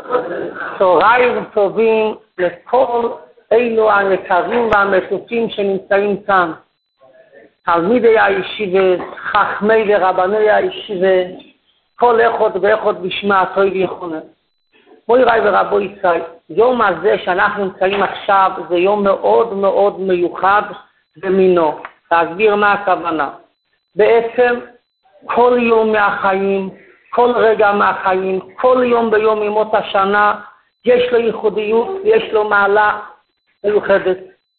צהריים טובים לכל אלו הנקרים והמתוקים שנמצאים כאן. תלמידי הישיבה, חכמי ורבני הישיבה, כל אחד ואחד בשמעתו ויכולת. מוריי ורבו ישראל, יום הזה שאנחנו נמצאים עכשיו זה יום מאוד מאוד מיוחד במינו. להסביר מה הכוונה. בעצם כל יום מהחיים, כל רגע מהחיים, כל יום ביום ימות השנה, יש לו ייחודיות ויש לו מעלה מיוחדת.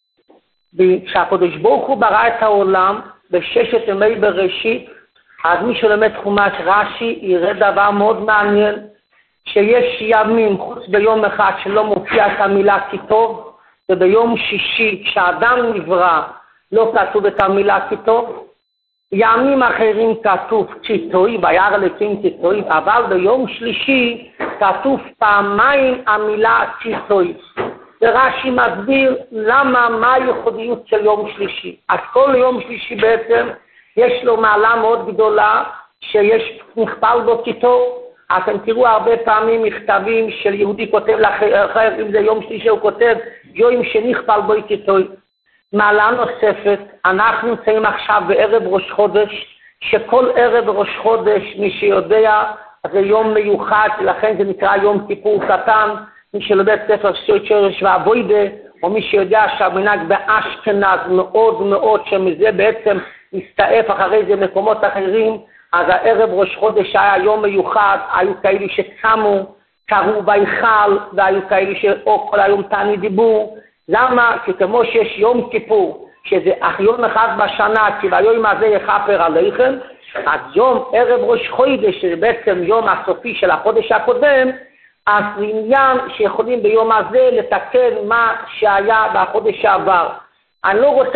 כשהקדוש ברוך הוא ברא את העולם בששת ימי בראשית, אז מי שלומד חומש רש"י יראה דבר מאוד מעניין, שיש ימים חוץ ביום אחד שלא מופיע את המילה כי טוב, וביום שישי כשאדם נברא לא כתוב את המילה כי טוב. ימים אחרים כתוב ציטוי, ביער אלוקים ציטוי, אבל ביום שלישי כתוב פעמיים המילה ציטוי. ורש"י מסביר למה, מה הייחודיות של יום שלישי. אז כל יום שלישי בעצם יש לו מעלה מאוד גדולה שיש נכפל בו ציטוי. אתם תראו הרבה פעמים מכתבים של יהודי כותב לאחר, אם זה יום שלישי הוא כותב יום שנכפל בו ציטוי. מעלה נוספת, אנחנו נמצאים עכשיו בערב ראש חודש, שכל ערב ראש חודש, מי שיודע, זה יום מיוחד, לכן זה נקרא יום כיפור קטן, מי שלומד ספר שורש ואבוידה, או מי שיודע שהמנהג באשכנז מאוד מאוד, שמזה בעצם מסתעף אחרי זה מקומות אחרים, אז הערב ראש חודש היה יום מיוחד, היו כאלה שצמו, קראו בהיכל, והיו כאלה שכל היום תעני דיבור. למה? כי כמו שיש יום כיפור, שזה יום אחד בשנה, כי ביום הזה יכפר עליכם, אז יום ערב ראש חודש, שזה בעצם יום הסופי של החודש הקודם, אז זה עניין שיכולים ביום הזה לתקן מה שהיה בחודש שעבר. אני רוצה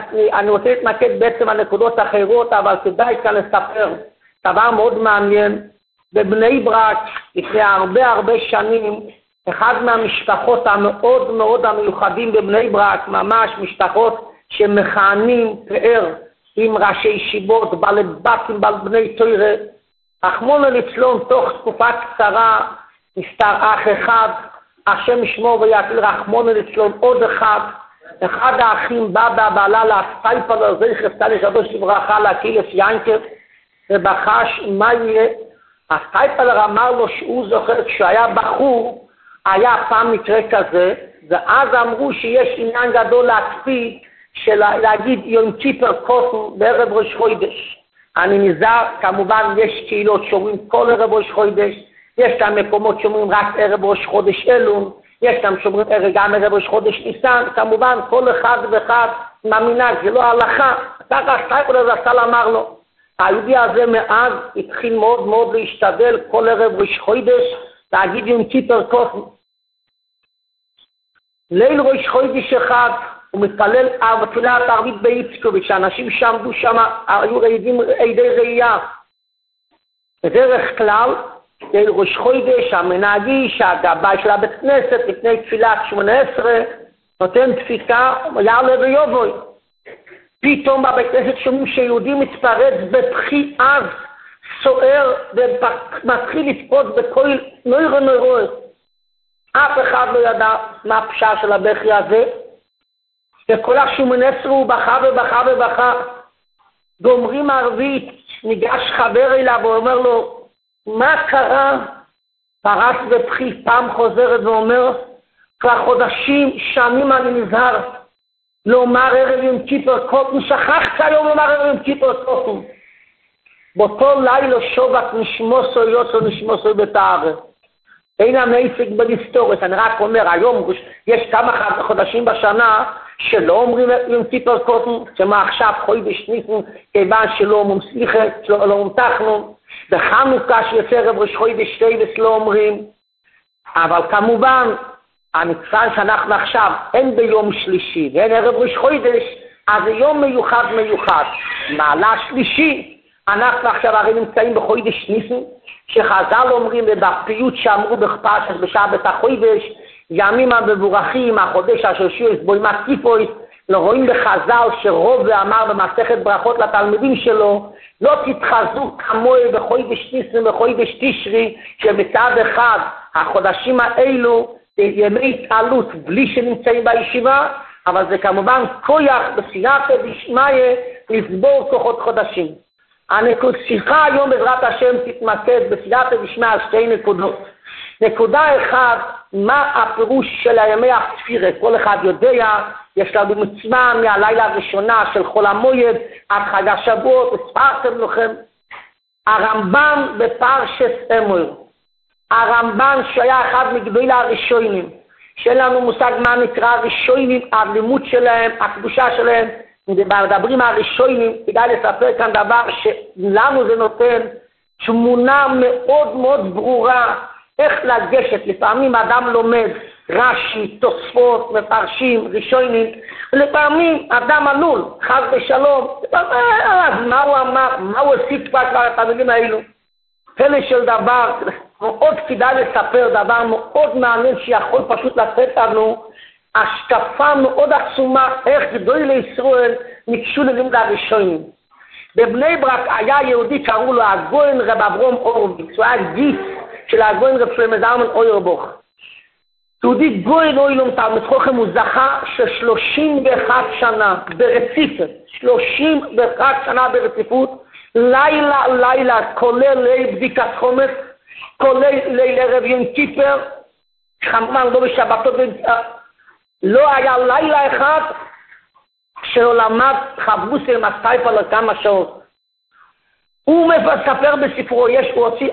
להתמקד בעצם על נקודות אחרות, אבל כדאי כאן לספר דבר מאוד מעניין. בבני ברק, לפני הרבה שנים, אחד מהמשפחות המאוד מאוד המיוחדים בבני ברק, ממש משפחות שמכהנים פאר עם ראשי ישיבות, בעלי בתים, בעלי בני תורה, רחמנא ליצלן, תוך תקופה קצרה נפטר אח אחד, השם ישמור ויציל, רחמנא ליצלן עוד אחד. אחד האחים בא בעלה לאספייפלר, זכר צדיק קדוש לברכה, לקהילת ינקב, ובחש מה יהיה. אספייפלר אמר לו שהוא זוכר כשהיה בחור, היה פעם מקרה כזה, ואז אמרו שיש עניין גדול להקפיד להגיד יום כיפר קוטן בערב ראש חודש. אני נזהר, כמובן יש קהילות שאומרים כל ערב ראש חודש, יש להם מקומות שאומרים רק ערב ראש חודש אלול, יש להם שאומרים גם ערב ראש חודש ניסן, כמובן כל אחד ואחד מהמנהג, זה לא ההלכה, ככה סטייפלר זצ"ל אמר לו. היהודי הזה מאז התחיל מאוד מאוד להשתדל כל ערב ראש חודש להגיד יום כיפר קוטן. ליל ראש חודש אחד הוא מתפלל תפילת ערבית באיצקוביץ', שאנשים שעמדו שם היו עדי ראייה. בדרך כלל ליל ראש חודש המנהגי שהגבאי של הבית כנסת לפני תפילת 18 נותן דפיקה יעלה ויובוי. פתאום בבית כנסת שומעים שיהודי מתפרץ בבכי עז סוער ומתחיל לצפות בכל נוירו. אף אחד לא ידע מה הפשע של הבכי הזה, וכל ה-18 הוא בכה. גומרים ערבית, ניגש חבר אליו ואומר לו, מה קרה? פרץ בבכי, פעם חוזרת ואומר, כבר חודשים, שנים אני נזהר, לומר ערב יום כיפר קוטן, שכחת היום לומר ערב יום כיפר קוטן. באותו לילה שובת נשמוסו יוצא נשמוסו בתארץ. אין המייצג בדיסטורית, אני רק אומר, היום יש כמה חודשים בשנה שלא אומרים יום כיפר קוטן, שמה עכשיו חודש ניסן, כיוון שלא אומרים סליחה, שלא אומרים תחנון, בחנוכה שיוצא ערב ראש חודש טבת לא אומרים, אבל כמובן, המצווה שאנחנו עכשיו, אין ביום שלישי, ואין ערב ראש חודש, אז זה יום מיוחד. מעלה שלישי, אנחנו עכשיו הרי נמצאים בחודש ניסן, שחז"ל אומרים ובפיוט שאמרו בפרשת בשבת החודש, ימים המבורכים, החודש השלישי בו ימת כיפורת, לא רואים בחז"ל שרוב ואמר במסכת ברכות לתלמידים שלו, לא תתחזו כמוה בחודש ניסן ובחודש תשרי, שבצד אחד החודשים האלו ימי התעלות בלי שנמצאים בישיבה, אבל זה כמובן כוח בסייעתא דשמיא לסבור כוחות חודשים. השיחה היום בעזרת השם תתמקד בסייעתא דשמיא על שתי נקודות. נקודה אחת, מה הפירוש של הימי הספירה? כל אחד יודע, יש לנו מצווה מהלילה הראשונה של חול המועד עד חג השבועות, הסברתם לכם. הרמב"ן בפרשת אמור, הרמב"ן שהיה אחד מגדולי הראשונים, שאין לנו מושג מה נקרא הראשונים, הלימוד שלהם, הקדושה שלהם, מדברים הראשונים, כדאי לספר כאן דבר שלנו זה נותן תמונה מאוד מאוד ברורה, איך לגשת. לפעמים אדם לומד רש"י, תוספות, מפרשים, ראשונים, ולפעמים אדם עלול, חס ושלום, מה הוא אמר, מה הוא הוסיף כבר את המילים האלו. פלא של דבר, מאוד כדאי לספר דבר מאוד מעניין שיכול פשוט לתת לנו השקפה מאוד עצומה איך גדולי לישראל ניגשו ללימוד הראשונים. בבני ברק היה יהודי, קראו לו הגויין רב אברהם הורוביץ, הוא היה גיס של הגויין רב שלמה זלמן אוירבוך. יהודי גויין אוילום תלמיד חכם, הוא זכה של 31 שנה ברציפות, 31 שנה ברציפות, לילה, כולל ליל בדיקת חומץ, כולל ליל ערב יום כיפר, כמובן לא בשבתות, לא היה לילה אחד שהוא למד חברוסה עם הסטייפר לכמה שעות. הוא מספר בספרו, יש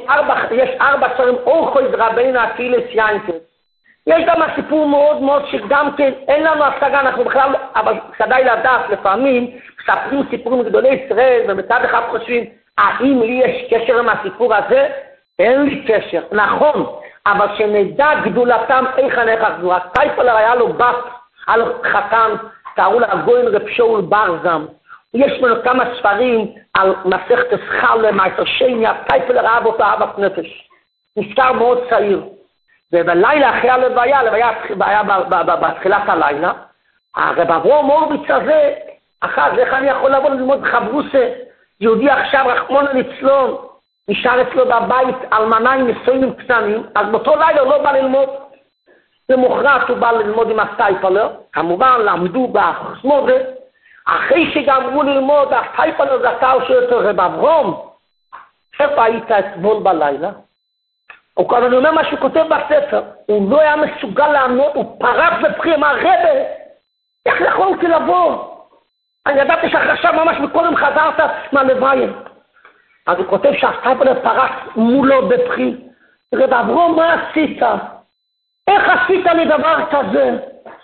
4 ספרים, אורחו רבינו הקהילת ינקל. יש גם הסיפור מאוד מאוד שגם כן אין לנו השגה, אנחנו בכלל, אבל כדאי לדעת, לפעמים מספרים סיפורים גדולי ישראל, ומצד אחד חושבים, האם לי יש קשר עם הסיפור הזה? אין לי קשר, נכון, אבל שנדע גדולתם איך גדולה. הסטייפלר היה לו בת על חתן, קראו לה הגויין רב שאול ברזם. יש לנו כמה ספרים על מסכת סחלה, מייסר שני, הסטייפלר אהב אותה אהבת נפש. נזכר מאוד צעיר. ובלילה אחרי הלוויה היה בתחילת הלילה, הרב אברהם הורוביץ הזה, אחת, איך אני יכול לבוא ללמוד חברוסה, יהודי עכשיו רחמנא ליצלן, נשאר אצלו בבית אלמנה עם נישואים קטנים, אז באותו לילה הוא לא בא ללמוד. למחרת הוא בא ללמוד עם הסטייפלר, כמובן למדו בחסמודה, אחרי שגמרו ללמוד, הסטייפלר זכר שאותו רב אברהם, איפה היית אתמול בלילה? אני אומר מה שהוא כותב בספר, הוא לא היה מסוגל לענות, הוא פרץ בבכי, אמר, רבי, איך יכולתי לבוא? אני ידעתי שעכשיו ממש מקודם חזרת מהלוויה. אז הוא כותב שהסטייפלר פרץ מולו בבכי, רב אברהם, מה עשית? איך עשית לי דבר כזה?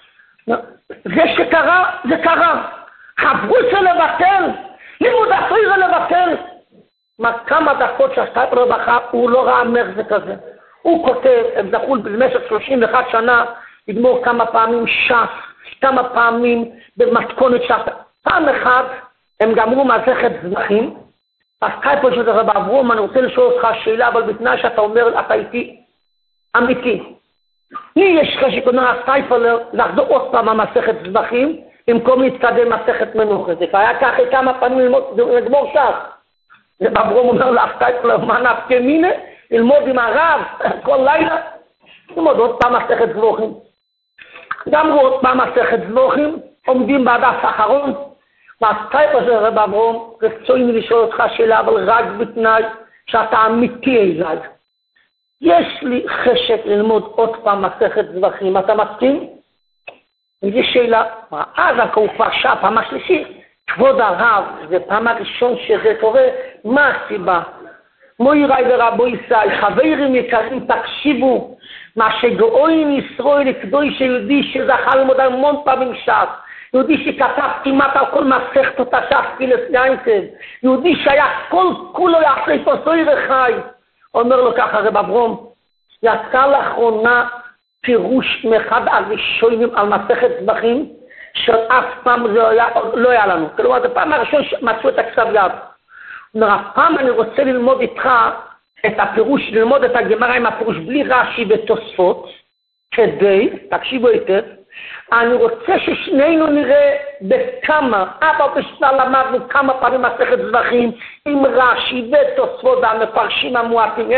זה שקרה, זה קרה. חברוסה לבטל, לימוד הסוירה לבטל. כמה דקות שהסטייפלר בכה, הוא לא ראה מחזה כזה. הוא כותב, הם זכו במשך 31 שנה, לגמור כמה פעמים ש"ס, כמה פעמים במתכונת ש"ס. פעם אחת הם גמרו מסכת זבחים, הסטייפלר של רב אברהם, אני רוצה לשאול אותך שאלה, אבל בתנאי שאתה אומר, אתה איתי אמיתי. לי יש חשיקונה הסטייפלר לחזור עוד פעם המסכת זבחים, במקום להתקדם מסכת מנוחה. זה היה ככה כמה פעמים לגמור ש"ס. רב אברהם אומר להסטייפלר, מה נפקא מינה? ללמוד עם הרב כל לילה, ללמוד עוד פעם מסכת זבחים. גמרו עוד פעם מסכת זבחים, עומדים בדף האחרון, והסטייפלר של רב אברהם, רצוי לשאול אותך שאלה, אבל רק בתנאי שאתה אמיתי אליי. יש לי חשק ללמוד עוד פעם מסכת זבחים, אתה מסכים? וזו שאלה, אז הוא כבר שעה פעם השלישית, כבוד הרב, זה פעם הראשון שזה קורה, מה הסיבה? מויראי ורבו ישראל, חברים יקרים, תקשיבו, מה שגאוין ישראל לקדוש יהודי שזכה ללמוד המון פעמים ש"ס, יהודי שכתב כמעט על כל מסכת אותה ש"ס קהילת ינקל, יהודי שהיה כל כולו יעשה סוירה חי, אומר לו ככה רב אברהם, יצא לאחרונה פירוש מאחד הראשונים על מסכת זבחים, שאף פעם זה לא היה לנו. כלומר, זה פעם הראשון שמצאו את הכתב יד. הפעם אני רוצה ללמוד איתך את הפירוש, ללמוד את הגמרא עם הפירוש בלי רש"י ותוספות, כדי, תקשיבו היטב, אני רוצה ששנינו נראה בכמה, אבא בשביל למדנו כמה פעמים מסכת זבחים, עם רש"י ותוספות והמפרשים המועטים,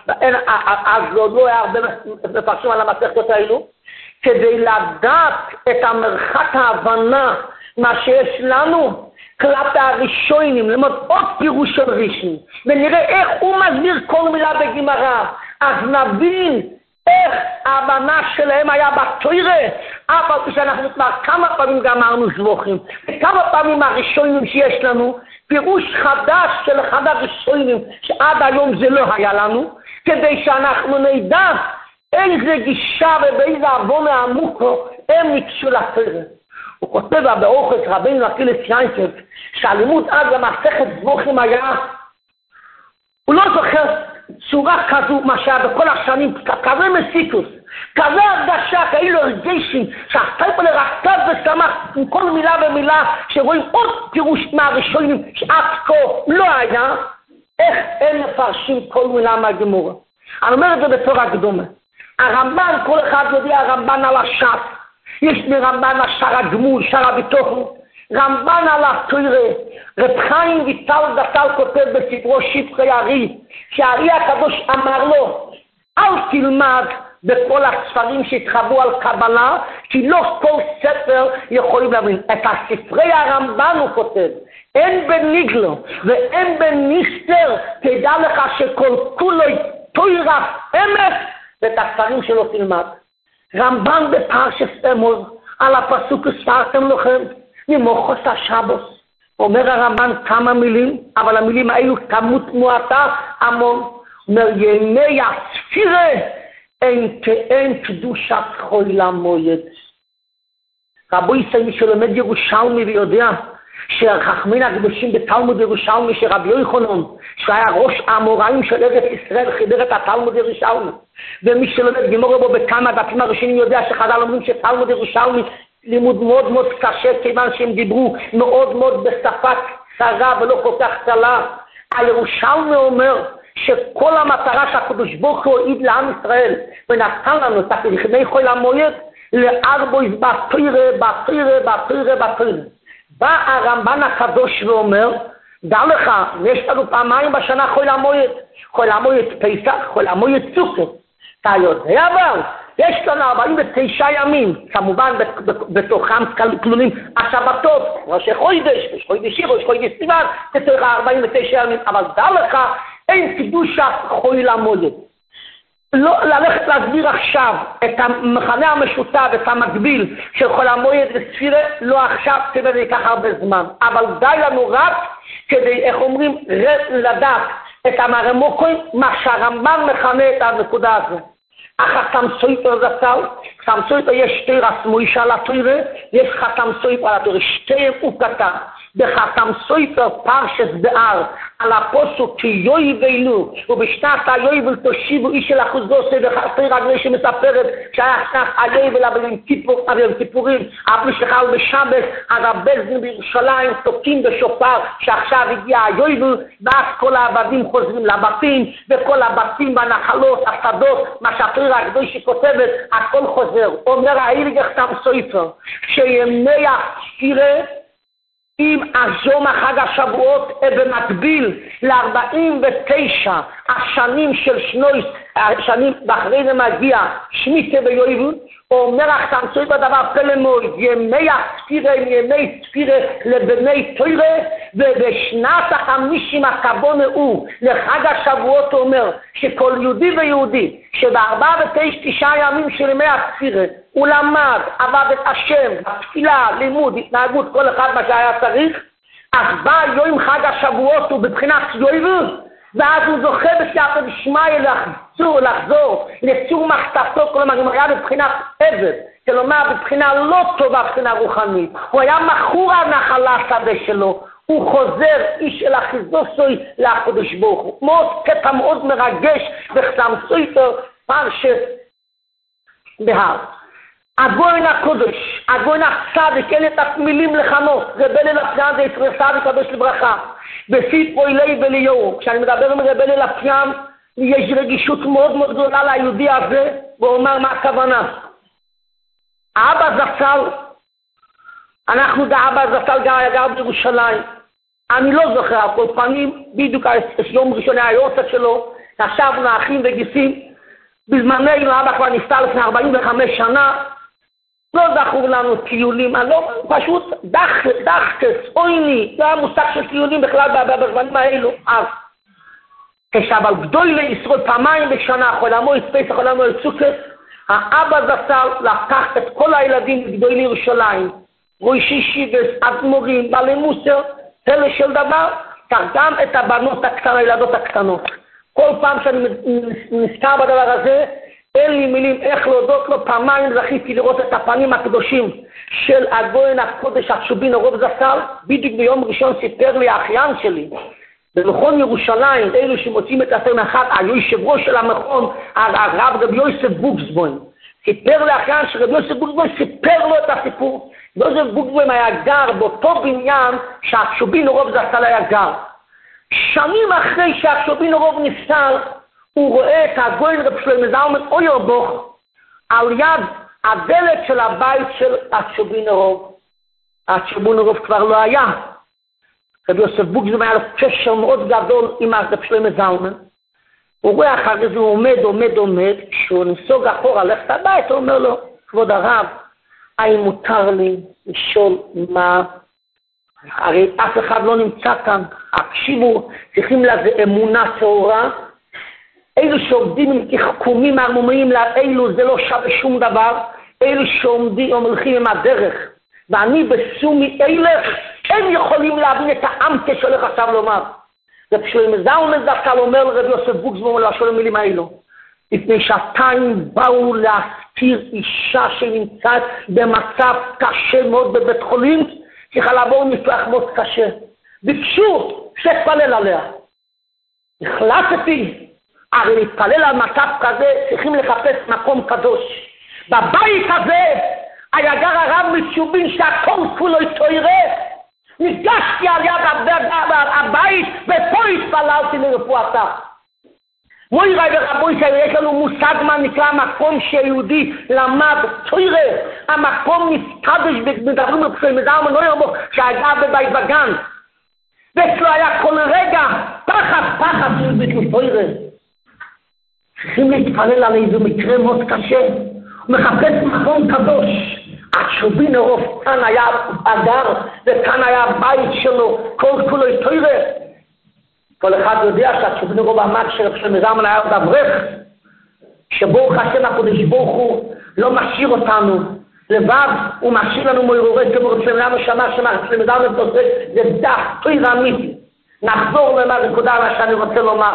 אז לא היה הרבה מפרשים על המסכות האלו, כדי לדעת את המרחק ההבנה, מה שיש לנו, כלפי הראשונים, למוד עוד פירוש של ראשון, ונראה איך הוא מסביר כל מילה בגמרא, אז נבין איך ההבנה שלהם היה בתורה, אף על פי שאנחנו כבר כמה פעמים גמרנו זבוכים, וכמה פעמים הראשונים שיש לנו, פירוש חדש של אחד הראשונים, שעד היום זה לא היה לנו, כדי שאנחנו נדע איזה גישה ובאיזה עוון העמוק הם ניגשו לתורה. הוא כותב באורחס רבינו הקהילת ינקב, שהלימוד אז למסכת זבוכים היה, הוא לא זוכר צורה כזו, מה שהיה בכל השנים, כזה מסיקוס, כזה הרגשה, כאילו הרגשים, שהסטייפל רכז ושמח עם כל מילה ומילה, שרואים עוד פירוש מהראשונים, שעד כה לא היה, איך הם מפרשים כל מילה מהגמורה. אני אומר את זה בתור הקדומה. הרמב"ן, כל אחד יודע הרמב"ן על הש"ס, יש מרמב"ן על שער הגמול, שער הביטוחן, רמב"ן על התורה, רב חיים ויטל דטל כותב בספרו שבחי ארי, שהארי הקדוש אמר לו, אל תלמד בכל הספרים שהתחברו על קבלה, כי לא כל ספר יכולים להבין. את הספרי הרמב"ן הוא כותב, אין בניגלו ואין בניסטר, תדע לך שכל כולו תוירה אמת, ואת הספרים שלו תלמד. רמב"ן בפרשת אמור, על הפסוק הספרתם לכם, ממוחוס השבוס. אומר הרמב"ן כמה מילים, אבל המילים האלו כמות מועטה המון. אומר ימי הספירה אין קדושת חול המועד. רבו ישראל מי שלומד ירושלמי ויודע שהחכמים הקדושים בתלמוד ירושלמי שרבי יוחנן שהיה ראש האמוראים של ארץ ישראל חיבר את התלמוד ירושלמי, ומי שלומד גמרא בו בכמה דפים הראשונים יודע שחז"ל אומרים שתלמוד ירושלמי לימוד מאוד מאוד קשה, כיוון שהם דיברו מאוד מאוד בשפה קצרה ולא כל כך קלה. הירושלמי אומר שכל המטרה שהקדוש ברוך הוא העיד לעם ישראל ונתן לנו את לפני חול המועד לארבעי בתורה. בא הרמב"ן הקדוש ואומר, דע לך, יש לנו פעמיים בשנה חול המועד, חול המועד פסח, חול המועד סוכות. אתה יודע אבל, יש לנו 49 ימים, כמובן בתוכם כלולים השבתות, ראשי חודש, ראש חודש סיוון, תצטרך 49 ימים, אבל דע לך, אין קדושת חול המועד. לא ללכת להסביר עכשיו את המכנה המשותף, את המקביל של חול המועד וספירה, לא עכשיו, כדי זה ייקח הרבה זמן. אבל די לנו רק כדי, איך אומרים, לדעת את המרמוקוין, מה שהרמב"ן מכנה את הנקודה הזו. החתם סויפר זצל, חתם סויפר יש שתי רסמוי של התורה, יש חתם סויפר על התורה, שתי הוא כתב. בחתם סויפר פרשת באר, על הפוסוק כי יוי ואילו, ובשנת היובל תושיבו איש של אחוזוסי וחסרי רגלי שמספרת שהיה שנת היובל אבל כיפורים, אבל שחל בשבת, אז הבזנים בירושלים תוקים בשופר, שעכשיו הגיע היובל, ואז כל העבדים חוזרים לבתים, וכל הבתים והנחלות, השדות, מה שחסרי רגלי שכותבת, הכל חוזר. אומר האיליג חתם סויפר, שימי הספירה, אם הזום החג השבועות במקביל ל-49 השנים של שנוי, השנים באחרי זה מגיע שמיטה ויובל, אומר החתם סויפר דבר פלא מאוד, ימי הספירה הם ימי ספירה לבני תורה, ובשנת ה-50 הכבוד הוא לחג השבועות אומר שכל יהודי ויהודי שב-49 ימים של ימי הספירה הוא למד, עבד את השם, התפילה, לימוד, התנהגות, כל אחד מה שהיה צריך, אז בא יום חג השבועות הוא בבחינת יובל, ואז הוא זוכה בסייעתא דשמיא לחזור לצור מחתתו, כלומר אם היה בבחינת עבד, כלומר בבחינה לא טובה, בבחינה רוחנית, הוא היה מכור הנחלה השדה שלו, הוא חוזר איש אל אחיזוסוי לקדוש ברוך הוא. מאוד קטע מאוד מרגש בחתם סויפר פרשת בהר. הגויין הקודש, הגויין הצדיק, אין את המילים לכנות, רבי אלפיין זה ישראל צדיק קדוש לברכה, בספרו אילי וליהו, כשאני מדבר עם רבי אלפיין, יש רגישות מאוד מאוד גדולה ליהודי הזה, ואומר מה הכוונה. אבא זצ"ל, אנחנו אבא זצ"ל גר בירושלים. אני לא זוכר על כל פנים, בדיוק יום ראשון היה היורצייט שלו, ישבנו אחים וגיסים, בזמננו אבא כבר נפטר לפני 45 שנה, לא זכור לנו טיולים, פשוט דחקס, אויני, לא היה מושג של טיולים בכלל בזמנים האלו, אז כשאבל גדול לישראל פעמיים בשנה, חולמו פסח, חולמו סוכות, האבא זצ"ל לקח את כל הילדים גדול לירושלים, ראש ישיבות, אדמו"רים, בעלי מוסר, פלא של דבר, גם את הבנות הקטנות, הילדות הקטנות. כל פעם שאני נזכר בדבר הזה, אין לי מילים איך להודות לו. פעמיים זכיתי לראות את הפנים הקדושים של הגאון הקודש הצ'ובין הרב זצ"ל. בדיוק ביום ראשון סיפר לי האחיין שלי, במכון ירושלים, אלו שמוצאים את הסרט אחד, היושב ראש של המכון, הרב רבי יוסף בוקסבוים, סיפר לאחיין שרבי יוסף בוקסבוים סיפר לו את הסיפור. יוסף בוקסבוים היה גר באותו בניין שהצ'ובין הרב זצ"ל היה גר. שנים אחרי שהצ'ובין הרב נפטר, הוא רואה את הגאון רב שלמה זלמן אוירבוך על יד הדלת של הבית של הצ'ובין הרב. הצ'ובין הרב כבר לא היה. רבי יוסף בוקסבוים היה לו קשר מאוד גדול עם הרב שלמה זלמן. הוא רואה אחרי זה, הוא עומד, כשהוא נסוג אחורה ללכת הביתה, הוא אומר לו, כבוד הרב, האם מותר לי לשאול מה? הרי אף אחד לא נמצא כאן. הקשיבו, צריכים לזה אמונה טהורה. אלו שעובדים עם תחכומים ערמומיים לאלו, זה לא שווה שום דבר. אלו שעומדים הולכים עם הדרך. ואני בסומי אילך, הם יכולים להבין את העמקה שהולך עכשיו לומר. רב שלמה זלמן זצ"ל אומר לרבי יוסף בוקסבוים לשאול המילים האלו. לפני שעתיים באו להסתיר אישה שנמצאת במצב קשה מאוד בבית חולים, צריכה לעבור ניתוח מאוד קשה. ביקשו שתפלל עליה. החלטתי, הרי להתפלל על מצב כזה צריכים לחפש מקום קדוש. בבית הזה היה גר הרב מצ'ובין שהכל כולו תוירה. נפגשתי על יד הבית ופה התפללתי לרפואתה. מוירי ורבוי שיש לנו מושג מה נקרא מקום שיהודי למד תוירה. המקום נפקדש בדברים רפואי זלמן אוירבוך שהגע בבית וגן. ואצלו היה כל רגע פחד של תוירה. צריכים להתפלל על איזה מקרה מאוד קשה. הוא מחפש מקום קדוש. הצ'ובין הרב כאן היה אגר וכאן היה הבית שלו, כל כולו תוירה. כל אחד יודע שהצ'ובין הרב עמד של שלמה זלמן היה עוד אברך, שברוך השם הקדוש ברוך הוא לא משאיר אותנו לבד, הוא משאיר לנו מוירורי כמו רב שלמה זלמן שלמה זלמן תעשה, זה דף תוירה אמיתי. נחזור למה נקודה מה שאני רוצה לומר.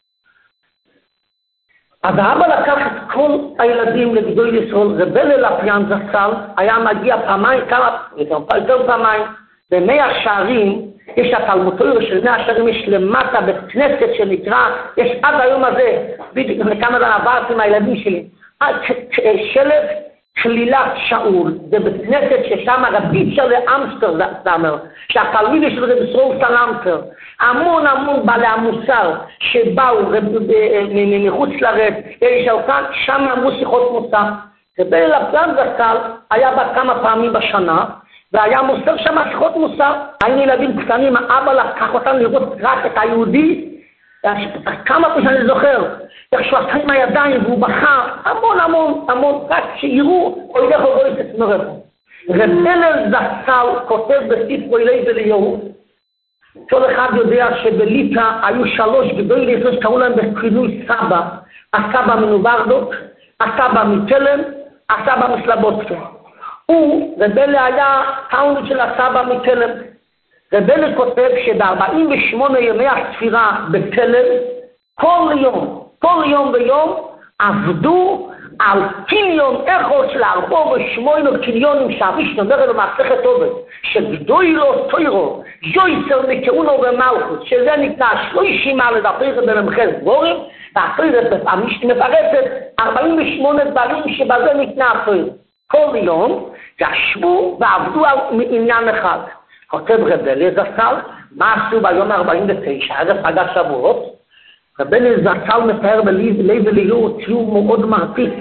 אז האבא לקח את כל הילדים לגדול ישראל, רבי לפיאן זצ"ל היה מגיע פעמיים, יותר פעמיים, במאה שערים, יש התלמוד תורה של מאה שערים, יש למטה בית כנסת שנקרא, יש עד היום הזה, בדיוק כמה זמן עברתי עם הילדים שלי, שלב כלילת שאול, זה בית כנסת ששם רביצ'ר לאמסטרדאמר, שהתלמיד שלו זה בסרור סלאמפר, המון בעלי המוסר שבאו מחוץ לרד, שם אמרו שיחות מוסר. רבי לפיאן זצ"ל היה בה כמה פעמים בשנה, והיה מוסר שם שיחות מוסר. היינו ילדים קטנים, האבא לקח אותם לראות רק את היהודי, כמה פעמים שאני זוכר, איך שהוא עשה עם הידיים והוא בכה, המון, רק שיראו, או ילך ובוא את עצמו רבו. רבי זצ"ל כותב בספרו אלי ואליהו, כל אחד יודע שבליטא היו 3 גדולי לישראל שקראו להם בכינוי סבא. הסבא מנוברדוק, הסבא מתלם, הסבא מסלבודקה. הוא, רבלי היה טאונד של הסבא מתלם. רבלי כותב שב-48 ימי הספירה בתלם, כל יום ויום עבדו על קיליון איכות של 48 קיליונים שהריש נאמר במסכת עובד, שגדולו תוירו, יויצר מכהונו ומלכות, שזה נקרא 30 לדפי זה בממחז גבורים, והתוירת בפעמים מפרטת 48 דברים שבזה נקרא התוירת. כל יום ישבו ועבדו על עניין אחד. כותב רבי זצ"ל, מה עשו ביום 49, ערב חג השבועות? רבי זצ"ל מתאר בלב ואליהו ציור מאוד מרטיט.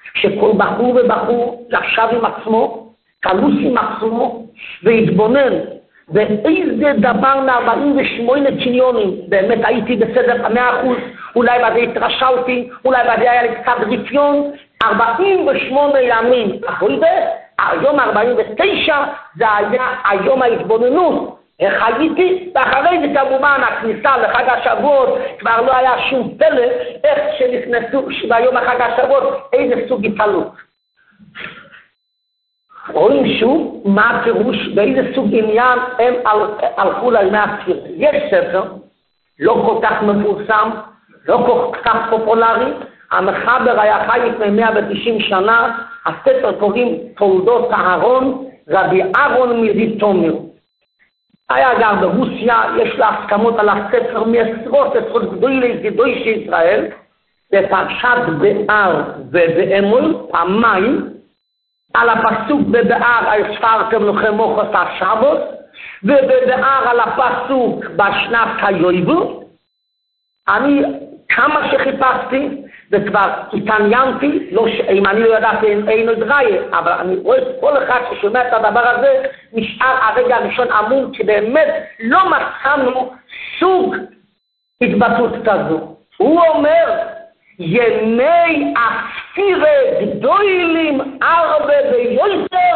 שכל בחור ובחור ישב עם עצמו, כלוס עם עצמו, והתבונן ואיזה דבר מ-48 קניונים, באמת הייתי בסדר 100%, אולי בזה התרשלתי, אולי בזה היה לי קצת רפיון, 48 ימים, היום 49 זה היה היום ההתבוננות, איך הייתי, ואחרי זה כמובן הכניסה לחג השבועות, כבר לא היה שום פלא, איך שנכנסו ביום החג השבועות, איזה סוג התעלות. רואים שוב מה הפירוש, באיזה סוג עניין הם הלכו לימי הספירה. יש ספר, לא כל כך מפורסם, לא כל כך פופולרי, המחבר היה חי לפני 190 שנה, הספר קוראים תולדות אהרון, רבי אהרון מזיטומיר. היה גר ברוסיה, יש לה הסכמות על הספר מעשרות גדולי של ישראל, בפרשת בהר ובאמון, פעמיים, על הפסוק בבהר הספרתם לכם מוחס השבת, ובבהר על הפסוק בשנת היובל. אני כמה שחיפשתי, וכבר התעניינתי, אם אני לא ידעתי אין עוד ראיה, אבל אני רואה כל אחד ששומע את הדבר הזה, נשאר הרגע הראשון אמור, שבאמת לא מצאנו סוג התבטאות כזו. הוא אומר, ימי הספירה גדולים הרבה ויותר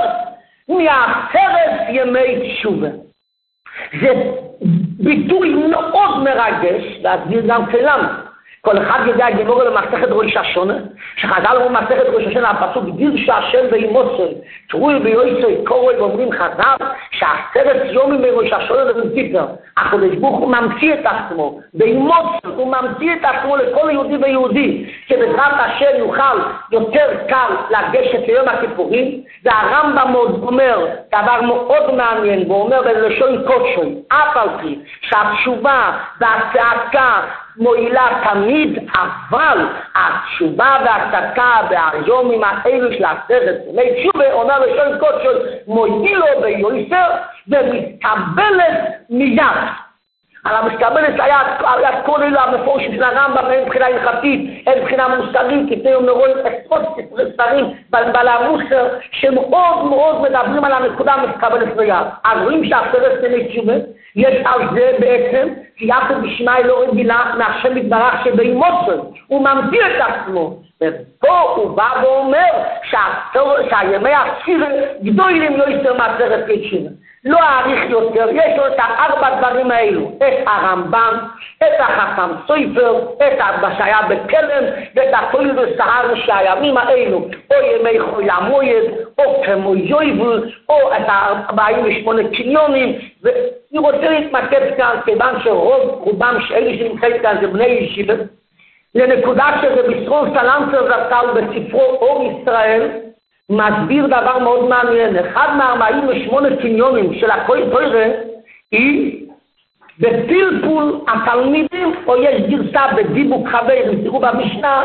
מ10 ימי תשובה. זה ביטוי מאוד מרגש, להסביר גם כלם. כל אחד יודע גמור למסכת ראש השונה, שחז"ל אומרים מסכת ראש השונה, הפסוק דירש השם וימוסר, תראו ביועצי קורא ואומרים חז"ל, ש10 יומים בראש השונה זה מציפר. הקדוש ברוך הוא ממציא את עצמו, וימוסר, הוא ממציא את עצמו לכל יהודי ויהודי, שבעזרת השם יוכל יותר קל לגשת ליום הכיפורים, והרמב"ם אומר דבר מאוד מעניין, והוא אומר בלשון קודשי, אף על פי שהתשובה והצעקה מועילה תמיד, אבל התשובה והצדקה ביומים האלו של 10 ימי תשובה, אומר לשון קודשי, מועילו ביותר ומתקבלת מיד. על המתקבלת היה כל אלו המפורשים של הרמב"ם, אין בחינה הלכתית, אין בחינה מוסרית, כפי אומרים עשרות ספרים בעלי המוסר, שמאוד מאוד מדברים על הנקודה המתקבלת מיד. אז רואים ש10 ימי תשובה, יש על זה בעצם, כי אף בשמע לא רגילה מהשם יתברך שבימוסר, הוא ממציא את עצמו. ופה הוא בא ואומר שהימי הספירה גדולים לא יותר מ10 ימי תשובה. לא אעריך יותר, יש לו את 4 דברים האלו, את הרמב"ם, את החכם סופר, את מה שהיה בקלם, ואת הכל וסהר שהימים האלו, או ימי חול המועד, או כמו יובל, או את 48 קניונים, ואני רוצה להתמקד כאן, כיוון רובם שאלה שנמצאים כאן זה בני ישיבה, לנקודה שזה בסרול סלנצר זצ"ל בספרו אור ישראל, מסביר דבר מאוד מעניין. אחד מה-48 קניונים של הכהן תורה היא בפלפול התלמידים, או יש גרסה בדיבוק חבר, תראו במשנה,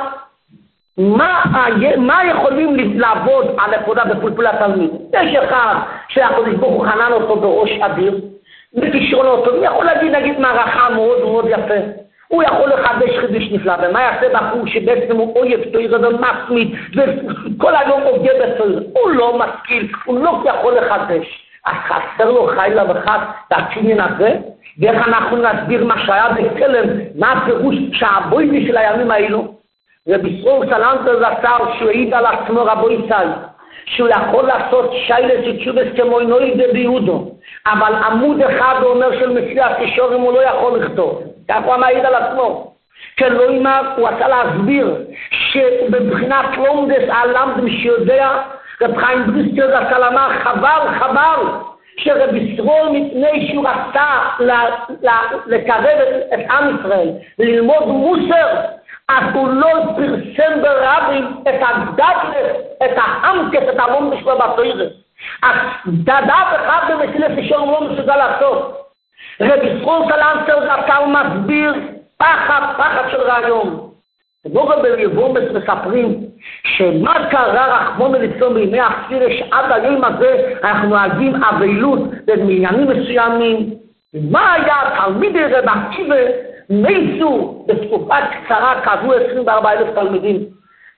מה יכולים לעבוד על עבודה בפלפול התלמיד? יש אחד שהקדוש ברוך הוא חנן אותו בראש אדיר, וכישרונות אותו, הוא יכול נגיד מערכה מאוד מאוד יפה. הוא יכול לחדש חידוש נפלא, ומה יעשה בחור שבעצם הוא אויב תוירה ומסמית, וכל היום עובד בתוירה, הוא לא משכיל, הוא לא יכול לחדש. אז חסר לו חיילה וחד והקניין הזה, ואיך אנחנו נסביר מה שהיה בקלם, מה הפירוש שהבוידי של הימים האלו, ובסרור סלנטר זצ"ל שהוא העיד על עצמו רבו ישראל, שהוא יכול לעשות שיילה שתשובס כמו נוי וביהודו, אבל עמוד אחד אומר של מסיעת ישורים הוא לא יכול לכתוב. כך הוא מעיד על עצמו. שלא אמר, הוא רצה להסביר שבבחינת לומדס העלמדם שיודע, רב חיים בריסקר זצ"ל אמר חבל שרב ישרול מפני שהוא רצה לקרב את עם ישראל, ללמוד מוסר, אז הוא לא פרסם ברבים את הדקלס, את העמקס, את המון בשביל בתוירה. אז דעת אחד במסילת ישור הוא לא מסוגל לעשות. רב ישרול סלנצר זצ"ל מסביר פחד של רעיון. בוגר ביבומס מספרים שמה קרה רחמון ליצלן בימי הספירה, שעד היום הזה אנחנו נוהגים אבלות במניינים מסוימים. מה היה תלמידי רב עקיבא מתו בתקופה קצרה, כזו 24,000 תלמידים.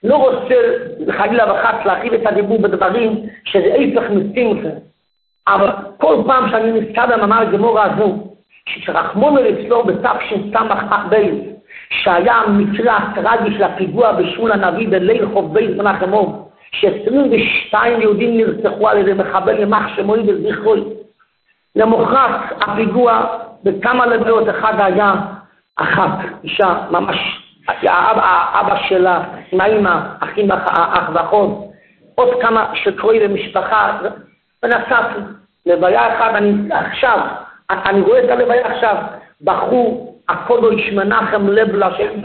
לא רוצה חלילה וחס להרחיב את הדיבור בדברים שזה הפך משמחה. אבל כל פעם שאני נזכר במאמר הגמרא הזו, שרחמנא ליצלן בתשס"ב, שהיה המקרה הטרגי של הפיגוע בשמואל הנביא בליל חוב בית מנחם, ש22 יהודים נרצחו על ידי מחבל יימח שמו וזכרו. למחרת הפיגוע בכמה לוויות, אחד היה אחת, אישה ממש, האבא שלה, עם האמא, אחים ואח ואחות, עוד כמה שקרוי במשפחה, ונסעתי לוויה אחת, אני רואה את הלוויה עכשיו, בחור הקודש מנחם לבלה,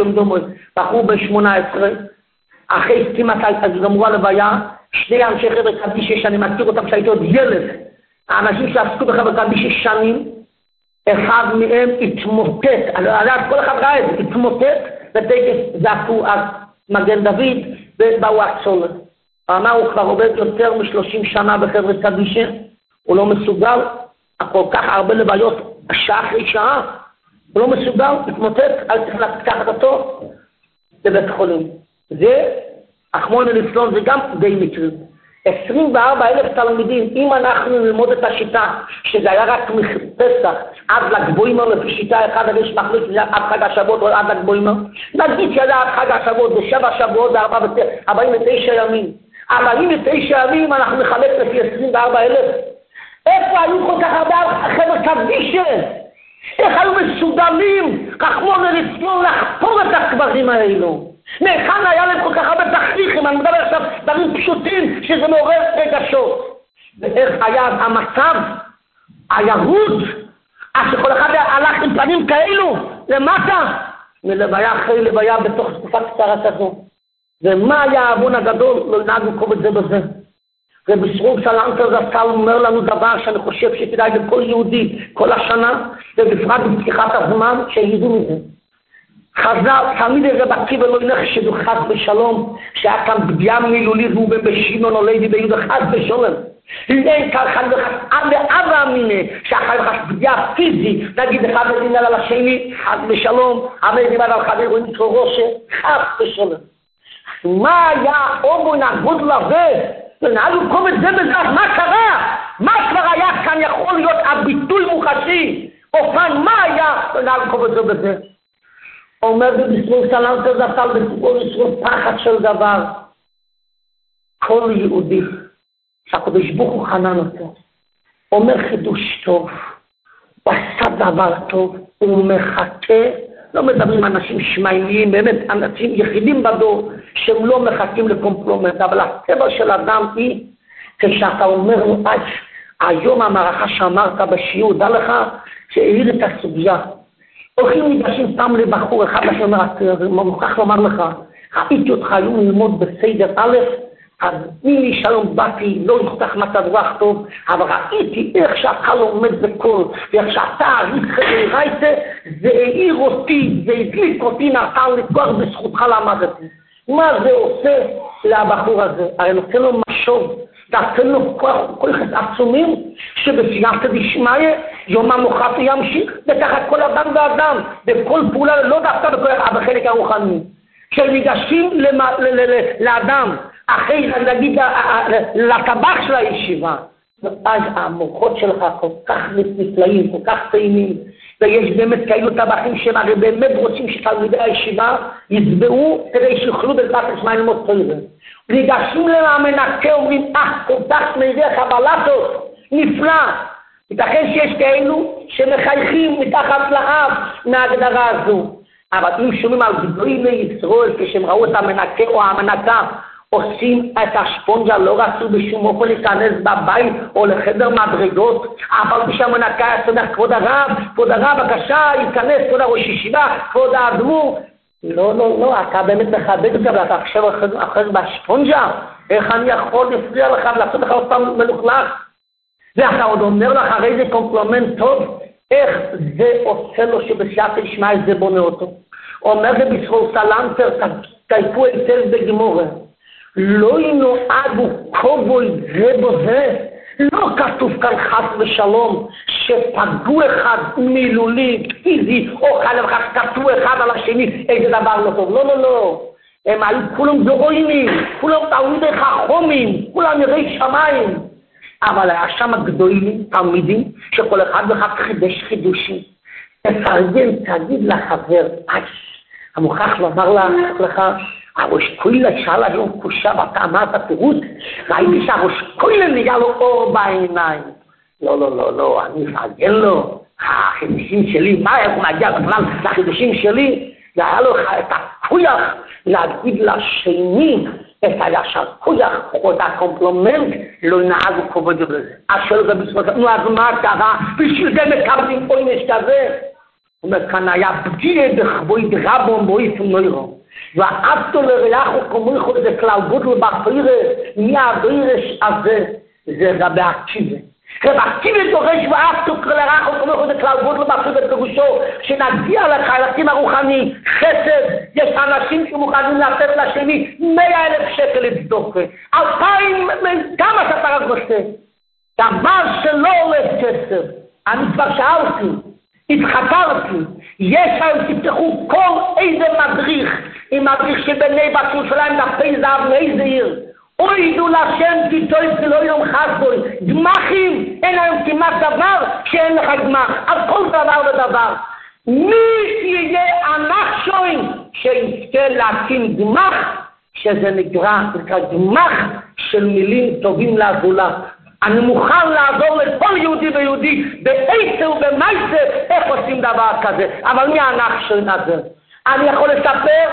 בחור בן 18, אחרי כמעט גמרו הלוויה, שני אנשי חבר'ה קדישא שאני מכיר אותם כשהייתי עוד ילד, האנשים שעסקו בחבר'ה קדישא שנים, אחד מהם התמוטט, כל אחד ראה את זה, התמוטט, בטקס זעקו אז מגן דוד, ובאו הצולת. אמר, הוא כבר עובד יותר מ-30 שנה בחבר'ה קדישא, הוא לא מסוגל, כל כך הרבה לוויות, שעה אחרי שעה, הוא לא מסוגל, התמוטט, אל צריך לקחת אותו לבית חולים. זה, רחמנא ליצלן, זה גם די מקרי. 24,000 תלמידים, אם אנחנו נלמוד את השיטה, שזה היה רק מפסח, עד לגבוימר, לפי שיטה אחד, יש מחליט, עד חג השבועות או עד לגבוימר, נגיד שזה עד חג השבועות, ב7 שבועות, 49 ימים. 49 ימים אנחנו נחלק לפי 24,000. איפה היו כל כך הרבה חבר'ה קדישא? איך היו מסודלים, רחמנא ליצלן, לחפור את הקברים האלו? מהיכן היה להם כל כך הרבה תכריכים, אני מדבר עכשיו דברים פשוטים שזה מעורר רגשות. ואיך היה המצב, היהוד, שכל אחד הלך עם פנים כאלו, למטה, מלוויה אחרי לוויה בתוך תקופה קצרה כזו. ומה היה העוון הגדול? לא נהגנו לקרוא את זה בזה. רבי שרוב סלנטר זצ"ל אומר לנו דבר שאני חושב שכדאי לכל יהודי כל השנה, ובפרט בפתיחת הזמן, שידעו מזה. חז"ל, תלמידי רבי עקיבא לא יחשדו חס ושלום, שהיה כאן פגיעה מילולית והוא בן בשמעון או לוי ביהודה חס ושלום. אין כאן חס וחס, עד לאבא אמיני, שהחי וחס פגיעה פיזית, נגיד אחד לדין על השני, חס ושלום, אמר דיבר על חבר ונקרוא ראשה, חס ושלום. מה היה אובו נעבוד לזה? ונעלו קום את זה בזה, אז מה קרה? מה כבר היה כאן יכול להיות הביטוי מוחשי? אופן, מה היה? ונעלו קום את זה בזה. אומר בבשרוב סלנטר זצ"ל בסיפור ישרוב פחד של דבר. כל יהודי שהקדוש ברוך הוא חנן אותו, אומר חידוש טוב, הוא עשה דבר טוב, הוא מחכה, לא מדברים אנשים שמיימיים, באמת אנשים יחידים בדור שהם לא מחכים לקומפלומנט, אבל הטבע של אדם היא, כשאתה אומר לו, היום המערכה שאמרת בשיעור, דע לך שהעיר את הסוגיה. הולכים ניגשים פעם לבחור אחד שאומר, אני מוכרח לומר לך, ראיתי אותך היום ללמוד בסדר א', אז לי שלום באתי, לא יפתח מצב רוח טוב, אבל ראיתי איך שאתה לומד בכל, ואיך שאתה ראית, זה העיר אותי, זה הדליק אותי, נתן לי כוח בזכותך למדתי. מה זה עושה לבחור הזה? הרי נותן לו משוב, נותן לו כוח עצומים, שבסייעתא דשמיא, יום המוחרת ימשיך, וככה כל אדם ואדם, בכל פעולה, לא דווקא בחלק הרוחני. כשניגשים לאדם, אחרי, נגיד, לטבח של הישיבה, אז המוחות שלך כל כך נפלאים, כל כך טעימים, ויש באמת כאלו טבחים שהם הרי באמת רוצים שתלמידי הישיבה יצבעו כדי שיוכלו בעזרת השם ללמוד תורה. ניגשים למנקה, אומרים, כל כך מריח הבלטות, נפלא. ייתכן שיש כאלו שמחייכים מתחת לאף מההגדרה הזו. אבל אם שומעים על גדולי לישראל, כשהם ראו את המנקה או המנקה, עושים את השפונג'ה, לא רצו בשום אופן להיכנס בבית או לחדר מדרגות, אבל כשהמנקה יסתמך, כבוד הרב, בבקשה, ייכנס, כבוד הראש ישיבה, כבוד האדמו"ר. לא, אתה באמת מכבד אותה, ואתה עכשיו אחרי בשפונג'ה, איך אני יכול להפריע לך ולעשות לך עוד פעם מלוכלך? ואתה עוד אומר לך, הרי זה קומפלומנט טוב, איך זה עושה לו שבסייעתא דשמיא זה בונה אותו? אומר זה בשרוב סלנטר, תקייפו היטב בגמורה. לא ינועדו כובוי זה בזה, לא כתוב כאן חס ושלום שפגעו אחד מילולי, פיזי, או חלב אחד, כתבו אחד על השני, איזה דבר לא טוב. לא. הם היו כולם גאונים, כולם תלמידי חכמים, כולם יראי שמיים. אבל היה שם גדולים, תלמידים, שכל אחד ואחד חידש חידושים. תפרגן, תגיד לחבר, אני מוכרח לומר לך, הראש כוילה שאל היום קושה ואתה אמרת פירוט, ראיתי שהראש כוילה נהיה לו אור בעיניים. לא, אני מפרגן לו, החידושים שלי, מה איך הוא מגיע בכלל לחידושים שלי? היה לו את הכוח להגיד לשני, את הישר כוח, עוד הקומפלומנט, לא נהגו כבוד בזה. השאל זה בסופו, נו אז מה קרה? בשביל זה מקבלים עונש כזה. הוא אומר, כאן היה פגיעה בכבוד רבון באופן נוירון. ואהבתו לריח וכמוך זה כלל גודל בחפירה, מי הדרש הזה? זה רבי עקיבא. רבי עקיבא דורש ואהבתו לריח וכמוך זה כלל גודל בחפירה פירושו, שנגיע לחלקים הרוחני, חסד, יש אנשים שמוכנים לתת לשני 100,000 שקל לצדוקה, 2,000, כמה שאתה רק רוצה. דבר שלא עולה כסף, אני כבר שאלתי, התחתרתי, יש היום תפתחו כל איזה מדריך, עם מדריך שבני בת ירושלים נפי זהב מאיזה עיר, אוידו לשם תיטוי ולא יום חסוי, גמחים, אין היום כמעט דבר שאין לך גמח, על כל דבר ודבר. מי יהיה הנחשוין שיזכה להקים גמח, שזה נקרא גמח של מילים טובים לעזולה. אני מוכן לעזור לכל יהודי ויהודי בעצר ובמייסר איך עושים דבר כזה. אבל מי הנחשוין הזה? אני יכול לספר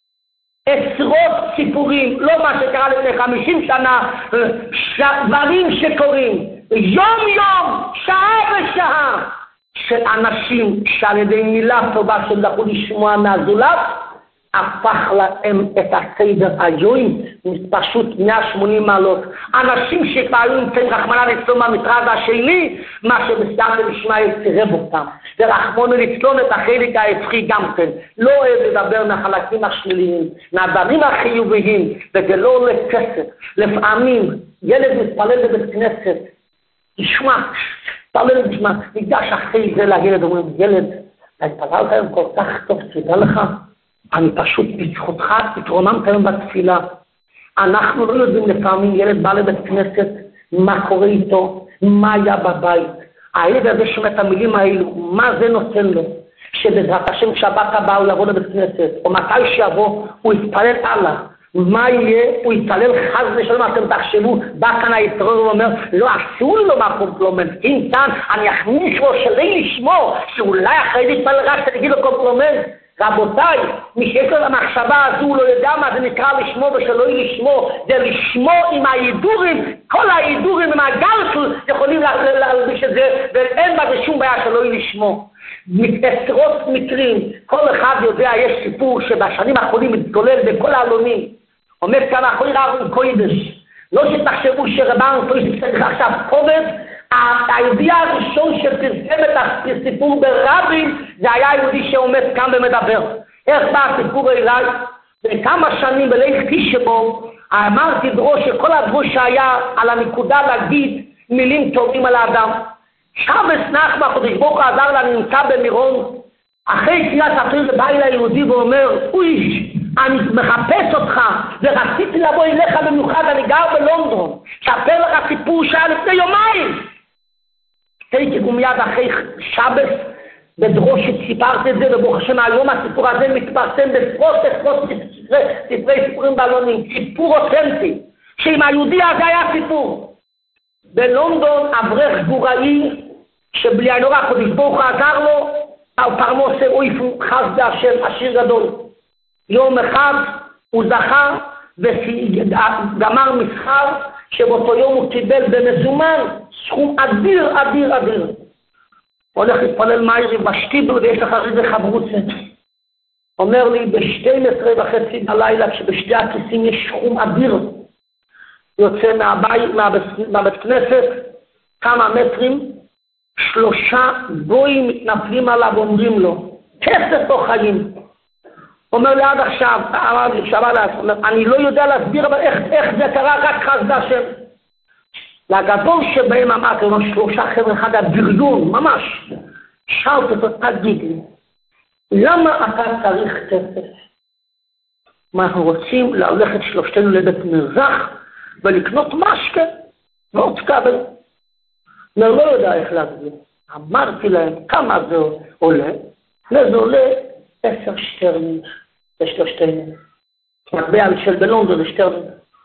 עשרות סיפורים, לא מה שקרה לפני 50 שנה, דברים שקורים יום יום, שעה ושעה, של אנשים שעל ידי מילה טובה שזכו לשמוע מהזולת, הפך להם את הסדר היום, פשוט 180 מעלות. אנשים שכבר היו נמצאים רחמנא ליצלן במטרד השני, מה שבסייעתא דשמיא סירב אותם. ורחמנא ליצלן את החלק ההפכי גם כן. לא אוהב לדבר מהחלקים השליליים, מהדברים החיוביים, וזה לא עולה כסף. לפעמים ילד מתפלל בבית כנסת, תשמע, ניגש אחרי זה לילד, אומרים, ילד, התפללת היום כל כך טוב, תדע לך, אני פשוט בזכותך התרוממת היום בתפילה. אנחנו לא יודעים לפעמים, ילד בא לבית כנסת, מה קורה איתו, מה היה בבית. הילד הזה שומע את המילים האלו, מה זה נותן לו? שבעזרת השם שבת הבא הוא יבוא לבית כנסת, או מתי שיבוא, הוא יתפלל הלאה. מה יהיה? הוא יתפלל חס ושלום, אתם תחשבו, בא כאן היתרון ואומר, לא אסור לו מהקומפלומנט, אם כאן אני אכניס לו שלי לשמור, שאולי אחרי זה יתפלל רק שתגיד לו קומפלומנט. רבותיי, מי שיש לו למחשבה הזו, הוא לא יודע מה זה נקרא לשמור ושלא יהיה לשמור, זה לשמור עם הידורים, כל הידורים עם הגלסול יכולים להלביש את זה, ואין בזה שום בעיה שלא יהיה לשמור. עשרות מקרים, כל אחד יודע, יש סיפור שבשנים האחרונים מתגולל בכל העלונים, אומר כאן אחרי רב קוידש, לא שתחשבו שרבנו פריסי צריך עכשיו קובץ, היהודי הראשון שפרסם את הסיפור ברבים, זה היה יהודי שעומד כאן ומדבר. איך בא הסיפור אליי? בכמה שנים בליל תשבו, אמרתי דרוש שכל הדרוש שהיה על הנקודה להגיד מילים טובים על האדם. שבס נחמן הקדוש ברוך הוא עזר לה, נמצא במירון, אחרי קריאת התורה בא אליי יהודי ואומר, אוי, אני מחפש אותך, ורציתי לבוא אליך במיוחד, אני גר בלונדון, ספר לך סיפור שהיה לפני יומיים. הייתי מיד אחרי שבס בדרושת סיפרתי את זה, וברוך השם היום הסיפור הזה מתפרסם בספרות ספרי סיפורים בעלונים, סיפור אותנטי, שעם היהודי הזה היה סיפור. בלונדון אברך גוראי, שבלי עין הרע הקדוש ברוך הוא עזר לו, פרנס אויפו חסד השם עשיר גדול. יום אחד הוא זכה וגמר מסחר, שבאותו יום הוא קיבל במזומן סכום אדיר אדיר אדיר. הולך להתפלל מיירי בשטיבל ויש לך ריזה חברוצה. אומר לי ב-12:30 בלילה, כשבשתי הכיסים יש סכום אדיר, יוצא מהבית כנסת כמה מטרים, 3 גויים מתנפלים עליו ואומרים לו, כסף או חיים? אומר לי עד עכשיו, אני לא יודע להסביר אבל איך זה קרה, רק חסד השם. לגדול שבהם אמרתי, 3 חבר'ה, אחד הבריון, ממש. שאלת אותו, תגיד לי, למה אתה צריך כסף? אנחנו רוצים ללכת שלושתנו לבית מרזח ולקנות משקה ועוד כבל. אני לא יודע איך להסביר. אמרתי להם כמה זה עולה, זה עולה 10 שטרלינג לשלושתנו. הרבה של בלונדון זה שטרלינג.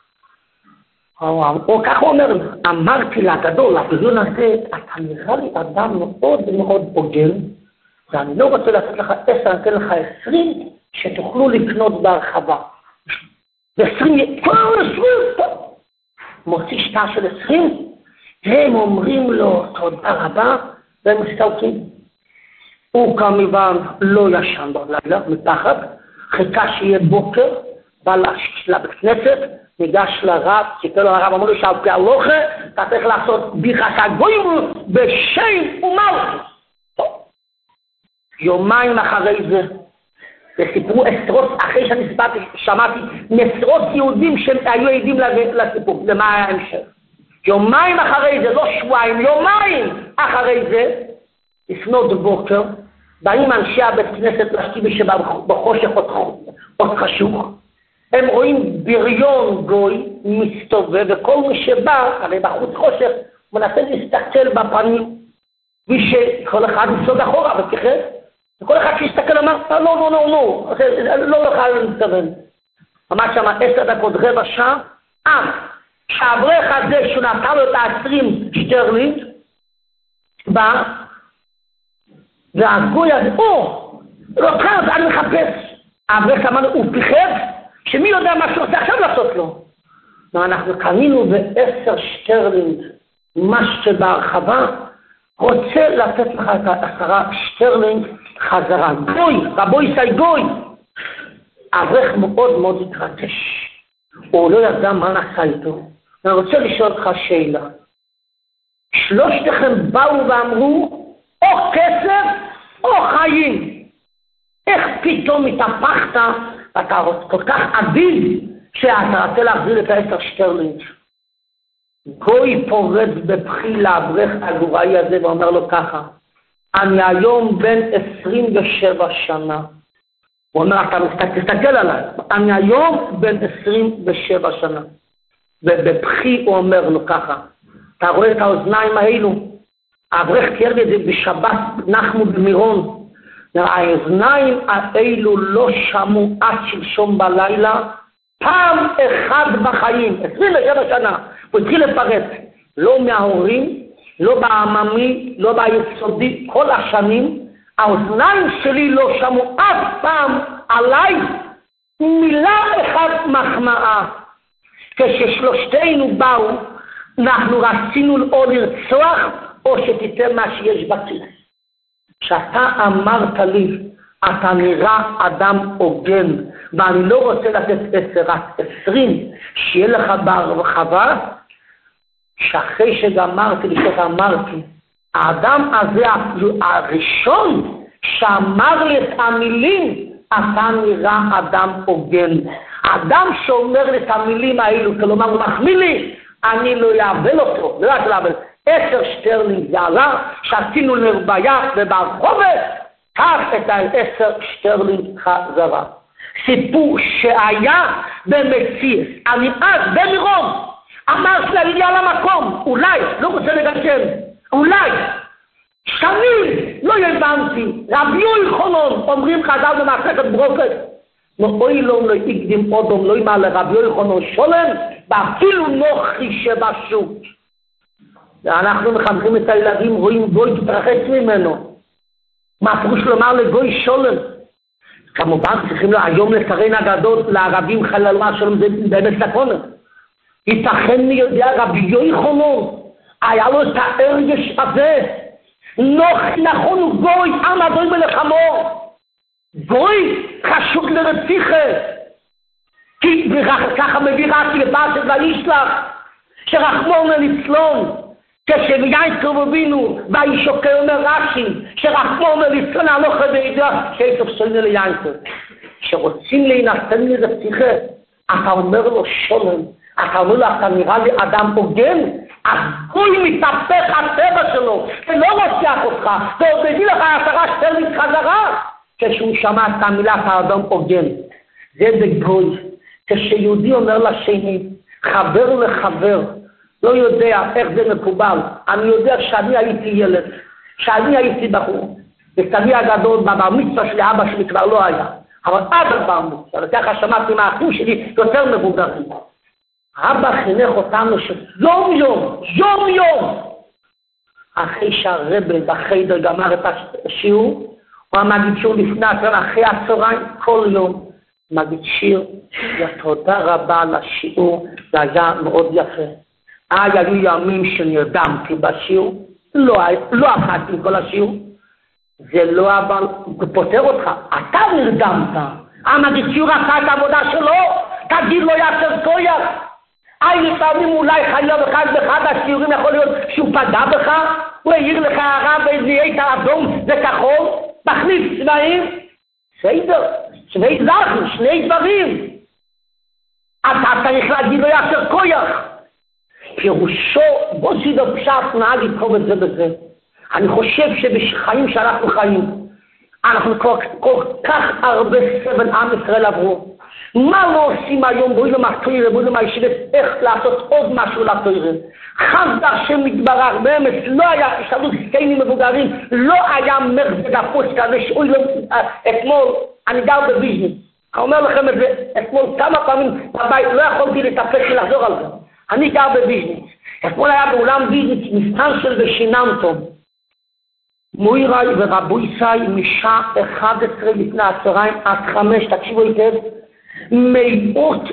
או כך הוא אומר, אמרתי לגדול, לבריון הזה, אתה נראה לי אדם מאוד מאוד בוגן, ואני לא רוצה לתת לך 10, אני אתן לך 20, שתוכלו לקנות בהרחבה. ו20, כל 20, מוציא שטר של 20, והם אומרים לו תודה רבה, והם מסתלקים. הוא כמובן לא ישן בלילה, מפחד, חיכה שיהיה בוקר, בא לבית כנסת, ניגש לרב, סיפר לו הרב, אמר לו שעל פי הלוכה, אתה צריך לעשות ביחס הגויים בשם ומלכות. יומיים אחרי זה, וסיפרו עשרות, אחרי שאני שמעתי, עשרות יהודים שהיו עדים לסיפור, למה היה המשך. יומיים אחרי זה, לא שבועיים, יומיים אחרי זה, לפנות בוקר, באים אנשי הבית כנסת להשכיב שבחושך עוד חשוך, הם רואים בריון גוי מסתובב, וכל מי שבא, הרי בחוץ חושך, מנסה להסתכל בפנים, ושכל אחד מסוד אחורה ותכף, וכל אחד שיסתכל אמר, לא יוכל להתכוון. ממש שם 10 דקות, רבע שעה, שהאברך הזה שהוא נתן לו את 20 שטרלינג, בא, והגוי הזה, לא כאן, אני מחפש. האברך אמר, הוא פיחד, שמי יודע מה שהוא רוצה עכשיו לעשות לו. ואנחנו קנינו ב10 שטרלינג, מה שבהרחבה, רוצה לתת לך את 10 שטרלינג חזרה. גוי, רבו ישי גוי. האברך מאוד מאוד התרגש. הוא לא ידע מה נעשה איתו. אני רוצה לשאול אותך שאלה. שלושתכם באו ואמרו, או כסף או חיים. איך פתאום התהפכת, אתה כל כך עדיל, שאתה רוצה להחזיר את 10 שטרלינג. גוי פורץ בבכי לאברך הגוראי הזה ואומר לו ככה, אני היום בן 27 שנה. הוא אומר, אתה תסתכל עליי, אני היום בן 27 שנה. ובבכי הוא אומר לו ככה, אתה רואה את האוזניים האלו? האברך תיאר את זה בשבת נחמו במירון. האוזניים האלו לא שמעו עד שלשום בלילה, פעם אחת בחיים, 27 שנה. הוא התחיל לפרט, לא מההורים, לא בעממי, לא ביסודי, כל השנים, האוזניים שלי לא שמעו אף פעם עליי מילה אחת מחמאה. כששלושתנו באו, אנחנו רצינו או לרצוח, או שתיתן מה שיש בכיס. כשאתה אמרת לי, אתה נראה אדם הוגן, ואני לא רוצה לתת 10, רק 20, שיהיה לך בהרחבה, שאחרי שגמרתי לשתות אמרתי, האדם הזה הראשון שאמר לי את המילים, אתה נראה אדם הוגן. האדם שאומר לי את המילים האלו, כלומר הוא מחמיא לי, אני לא יעבל אותו, לא רק לעבל. 10 שטרלינג זה עלה, שעשינו לרביה וברחובת, קח את 10 שטרלינג חזרה. סיפור שהיה במציאס, אני אז במירון, אמרתי לה לי על המקום, אולי, לא רוצה לגשם, אולי, שנים, לא הבנתי, רבי יוחנן, אומרים חז"ל במסכת ברוקת, אוי לא יקדים אודום, לא יאמר לרבי יוחנן שולם, ואפילו נוחי שבשוק. ואנחנו מחנכים את הילדים, רואים גוי תתרחץ ממנו. מה פירוש לומר לגוי שולם? כמובן צריכים לו היום לסרן הגדות לערבים חללה שלום, זה באמת סכונה. ייתכן מי יודע רבי יוחנן, היה לו את ההרגש הזה. נכון הוא גוי, עם הגוי מלחמו. גוי חשוב לרציחה. כי ככה מביא רצי לפרשת וישלח, שרחמון לצלון. כשיעקב אבינו וישוקר אומר רש"י שרחמון לצלון הלוך וידע שיתוף סוינה ליעקב. שרוצים להינתן לזה פתיחה, אתה אומר לו שולם, אתה אומר לו אתה נראה לי אדם הוגן, הגוי מתהפך הטבע שלו ולא רוצח אותך ועוד מביא לך 10 שטרלינג חזרה כשהוא שמע את המילה האדם הוגן. זה בגוי. כשיהודי אומר לשני, חבר לחבר, לא יודע איך זה מקובל. אני יודע שאני הייתי ילד, שאני הייתי בחור. וסבי הגדול בבר מצווה שלי, אבא שלי כבר לא היה. אבל עד הבר מצווה, וככה שמעתי מהאחים שלי יותר מבוגרים. אבא חינך אותנו שיום יום, אחרי שהרבל בחדר גמר את השיעור, הוא מגיד שיר לפני הצהריים, אחרי הצהריים, כל יום מגיד שיר, תודה רבה על השיעור, זה היה מאוד יפה. היו ימים שנרדמתי בשיעור, לא אכלתי כל השיעור, זה לא אבל, הוא פותר אותך, אתה נרדמת, מגיד שיר עשה את העבודה שלו, תגיד לו יעשר כויח, לפעמים אולי חלילה וחס באחד השיעורים יכול להיות שהוא פגע בך, הוא העיר לך הרב ונהיית אדום וכחול, מחליף צבעים, בסדר, שני דברים. אתה צריך להגיד לו יעשר כויח. פירושו, בוא שידו פשט נהג לקרוא את זה בזה. אני חושב שבחיים שאנחנו חיים, אנחנו כל כך הרבה סבל עם ישראל עברו. מה לא עושים היום? בואי למחתוירה, בואי למיישיבת, איך לעשות עוד משהו לתוירה. חסד השם מתברך, באמת לא היה, שאלו זקנים מבוגרים, לא היה מרזג הפוס כזה, שאוי לו, אתמול, אני גר בביז'ני. אני אומר לכם את זה, אתמול כמה פעמים בבית, לא יכולתי לטפס ולחזור על זה. אני גר בביז'ני. אתמול היה באולם ביז'ני, מבחן של בשיננטום. מויראי ורבו ישי משעה 11 לפני הצהריים עד 5, תקשיבו היטב, מאות,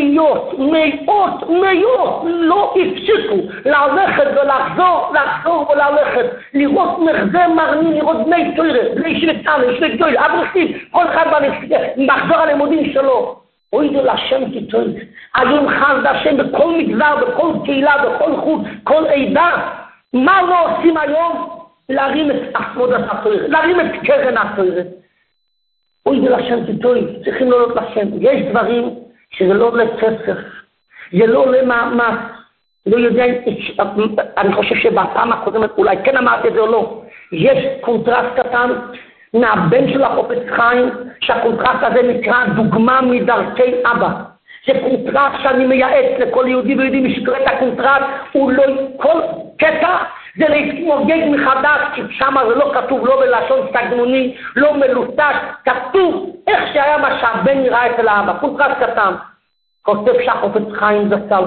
לא הפסיקו ללכת ולחזור וללכת, לראות מחזה מרני, לראות בני תוירה, בני ישיבת תוירה, אברכים, כל אחד מחזור הלימודים שלו. אוי זה לשם תתוירה, היום חסד השם בכל מגזר, בכל קהילה, בכל חוץ, כל עדה, מה לא עושים היום? להרים את עבודת התוירה, להרים את קרן התוירה. אוי זה לשם תתוירה, צריכים לא לשם. יש דברים שזה לא לכסף, זה לא למאמץ, לא יודע, אני חושב שבפעם הקודמת אולי כן אמרתי את זה או לא, יש קונטרסט קטן מהבן של החופץ חיים, שהקונטרסט הזה נקרא דוגמה מדרכי אבא. זה קונטרסט שאני מייעץ לכל יהודי ויהודי משקרא את הקונטרסט, הוא לא, כל קטע זה להתמוגג מחדש, כי שם זה לא כתוב, לא בלשון סגנוני, לא מלוטש, כתוב איך שהיה מה שהבן נראה אצל האבא, קונטרסט קטן. כותב שהחופץ חיים זצ"ל.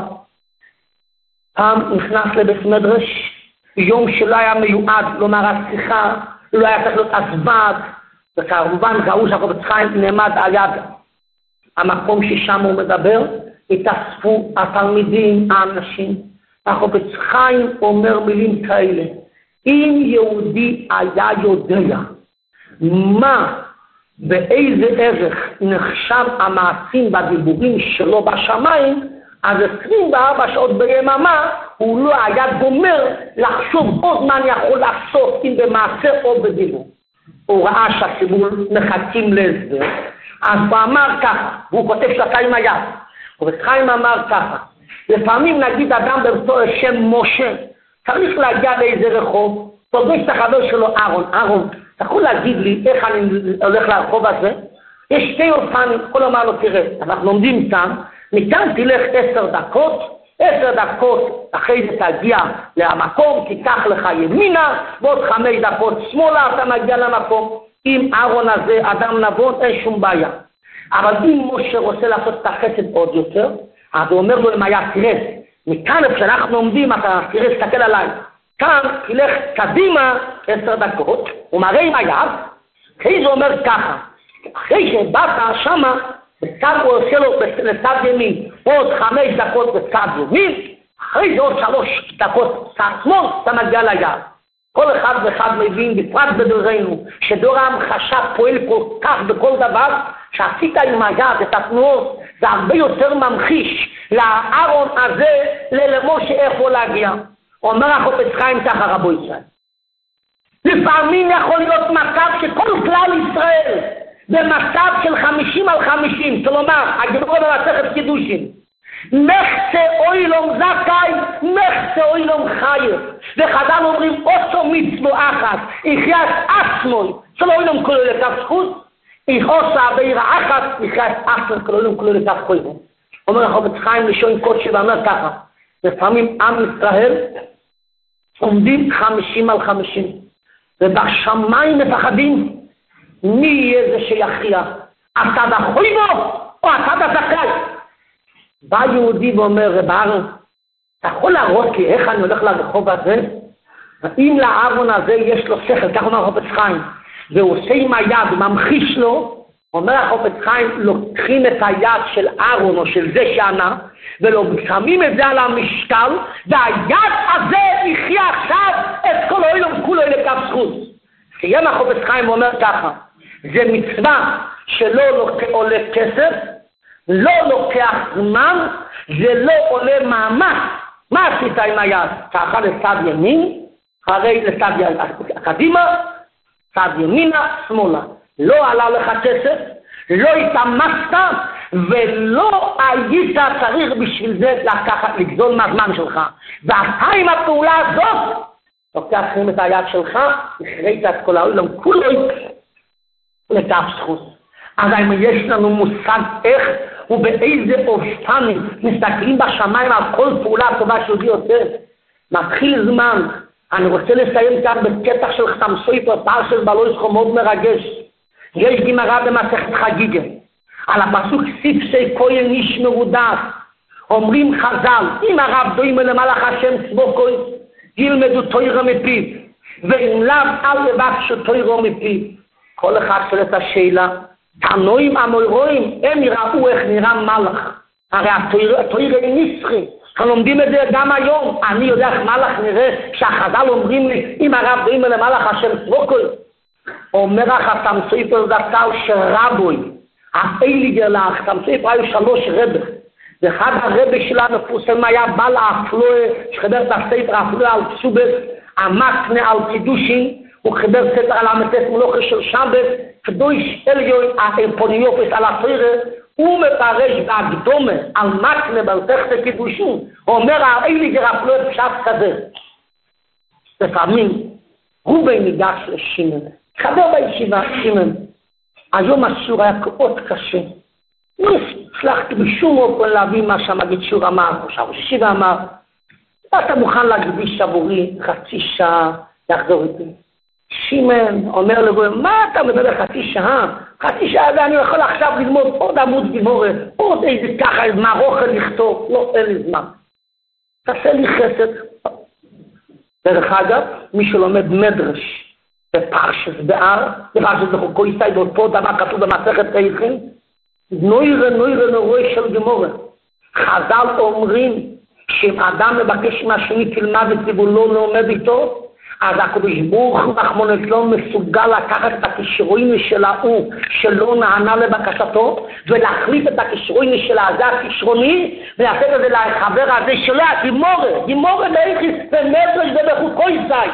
פעם נכנס לבית מדרש, יום שלא היה מיועד, לומר השיחה, לא היה צריך להיות הסבד, וכמובן ראו שהחופץ חיים נעמד על יד המקום ששם הוא מדבר, התאספו התלמידים, האנשים, החופץ חיים אומר מילים כאלה, אם יהודי היה יודע מה, באיזה ערך נחשב המעשים בדיבורים שלו בשמיים, אז 24 שעות ביממה הוא לא היה גומר לחשוב עוד מה אני יכול לעשות אם במעשה או בדיבור. הוא ראה שהציבור מחכים להסבר, אז הוא אמר ככה, והוא כותב שלך עם היד, החופץ חיים אמר ככה, לפעמים נגיד אדם באותו שם משה, צריך להגיע לאיזה רחוב, פוגש את החבר שלו אהרון, אתה יכול להגיד לי איך אני הולך לרחוב הזה? יש שתי אופנים, יכול לומר לו תראה, אנחנו עומדים כאן, מכאן תלך 10 דקות, 10 דקות אחרי זה תגיע למקום, תיקח לך ימינה, ועוד 5 דקות שמאלה אתה מגיע למקום. אם אהרון הזה אדם נבון, אין שום בעיה. אבל אם משה רוצה לעשות את החסד עוד יותר, אז הוא אומר לו למעיה, תראה, מכאן כשאנחנו עומדים, אתה תראה, תסתכל עליי. כאן תלך קדימה 10 דקות, הוא מראה עם היד, אחרי זה אומר ככה, אחרי שבאת שמה, בצד הוא עושה לו לצד ימין, עוד 5 דקות בצד ימין, אחרי זה עוד 3 דקות בצד שמאל, אתה מגיע ליד. כל אחד ואחד מבין, בפרט בדורנו, שדור ההמחשה פועל כל כך בכל דבר, שעשית עם היד את התנועות, זה הרבה יותר ממחיש לאהרון הזה, למשה איפה להגיע. אומר החופץ חיים ככה רבו ישראל. לפעמים יכול להיות מצב שכל כלל ישראל, במצב של 50 על 50, כלומר, הגדול במסכת קידושין, מחצה אוילום זכאי, מחצה אוילום חייב. וחז"ל אומרים, אותו מצוו אחת, יחיית עצמוי, שלא אוילום כולל את הזכות, Ich עושה עבירה אחת, נקרא את אסר כלולים לתף חויבו. אומר החפץ חיים לשון קודשי ואומר ככה, לפעמים עם ישראל עומדים 50 על 50, ובשמיים מפחדים מי יהיה זה שיכריע, הצד החויבו או הצד הזכאי. בא יהודי ואומר, רב אהרון, אתה יכול להראות לי איך אני הולך לרחוב הזה? אם לארון הזה יש לו שכל, כך אומר החפץ חיים, והוא עושה עם היד, הוא ממחיש לו, אומר החפץ חיים, לוקחים את היד של אהרון או של זה שענה, ושמים את זה על המשקל, והיד הזה יחיה עכשיו את כל העולם כולו לכף זכות. סיים החפץ חיים ואומר ככה, זה מצווה שלא עולה כסף, לא לוקח זמן, זה לא עולה מאמץ. מה עשית עם היד? ככה לצד ימין, אחרי לצד קדימה, צד ימינה, שמאלה. לא עלה לך כסף, לא התאמצת, ולא היית צריך בשביל זה לקחת, לגזול מהזמן שלך. ואתה עם הפעולה הזאת, לוקח את היד שלך, הכרית את כל העולם, כולו לכף זכות. אז אם יש לנו מושג איך ובאיזה אופנים מסתכלים בשמיים על כל פעולה טובה שיהודי עושה, מתחיל זמן. אני רוצה לסיים כאן בקטע של חתם סופר, פרשת בלויס מאוד מרגש. יש גמרא במסכת חגיגה, על הפסוק סיפסי כהן איש מרודף. אומרים חז"ל, אם הרב דומה למלאך השם צבוקוי, ילמדו תורה מפיו, ואם לאו אל יבקשו תורה מפיו. כל אחד שואל את השאלה, תנועים המוירואים, הם יראו איך נראה מלאך. הרי התורה היא נצחי. אנחנו לומדים את זה גם היום. אני יודע איך מלאך נראה, כשהחז"ל אומרים לי, אם הרב דומה למלאך השם צבוקוי, אומר החתם סופר זכר שרבוי, האיליגר לחתם סופר היו 3 רבך. ואחד הרבך שלנו פורסם היה בעל האפלואה, שחבר את הספר האפלואה על צובס, המקנה על קידושין, הוא חיבר ספר על המתת מלוכה של שבת, קדוש אליון האפוניופס על התורה, הוא מפרש בהקדומה על מקנה במסכת קידושין, הוא אומר האיליגר האפלואה פשט כזה. לפעמים רובי ניגש לשמעון, חבר בישיבה, שמעון, היום השיעור היה מאוד קשה. לא הצלחתי בשום אופן להבין מה שהמגיד שיעור אמר, או שהשיבה אמר, אתה מוכן להקדיש עבורי חצי שעה לחזור איתי. שמעון אומר לבוא, מה אתה מדבר חצי שעה? חצי שעה זה אני יכול עכשיו ללמוד עוד עמוד גמורה, עוד איזה ככה, איזה מערוכה לכתוב, לא, אין לי זמן. תעשה לי חסד. דרך אגב, מי שלומד מדרש, בפרשת בהר, בפרשת בחוקו יסי, באותו דבר כתוב במסכת איכין, נוירה של גמורה. חז"ל אומרים שאם אדם מבקש מהשני תלמד את זה והוא לא לומד איתו, אז הקדוש ברוך הוא רחמנא ליצלן מסוגל לקחת את הכישורים של ההוא שלא נענה לבקשתו, ולהחליף את הכישורים של הזה הכישרוני, ולתת את זה לחבר הזה שלו, גימורה באיכיס, במדרש ובחוקו יסי.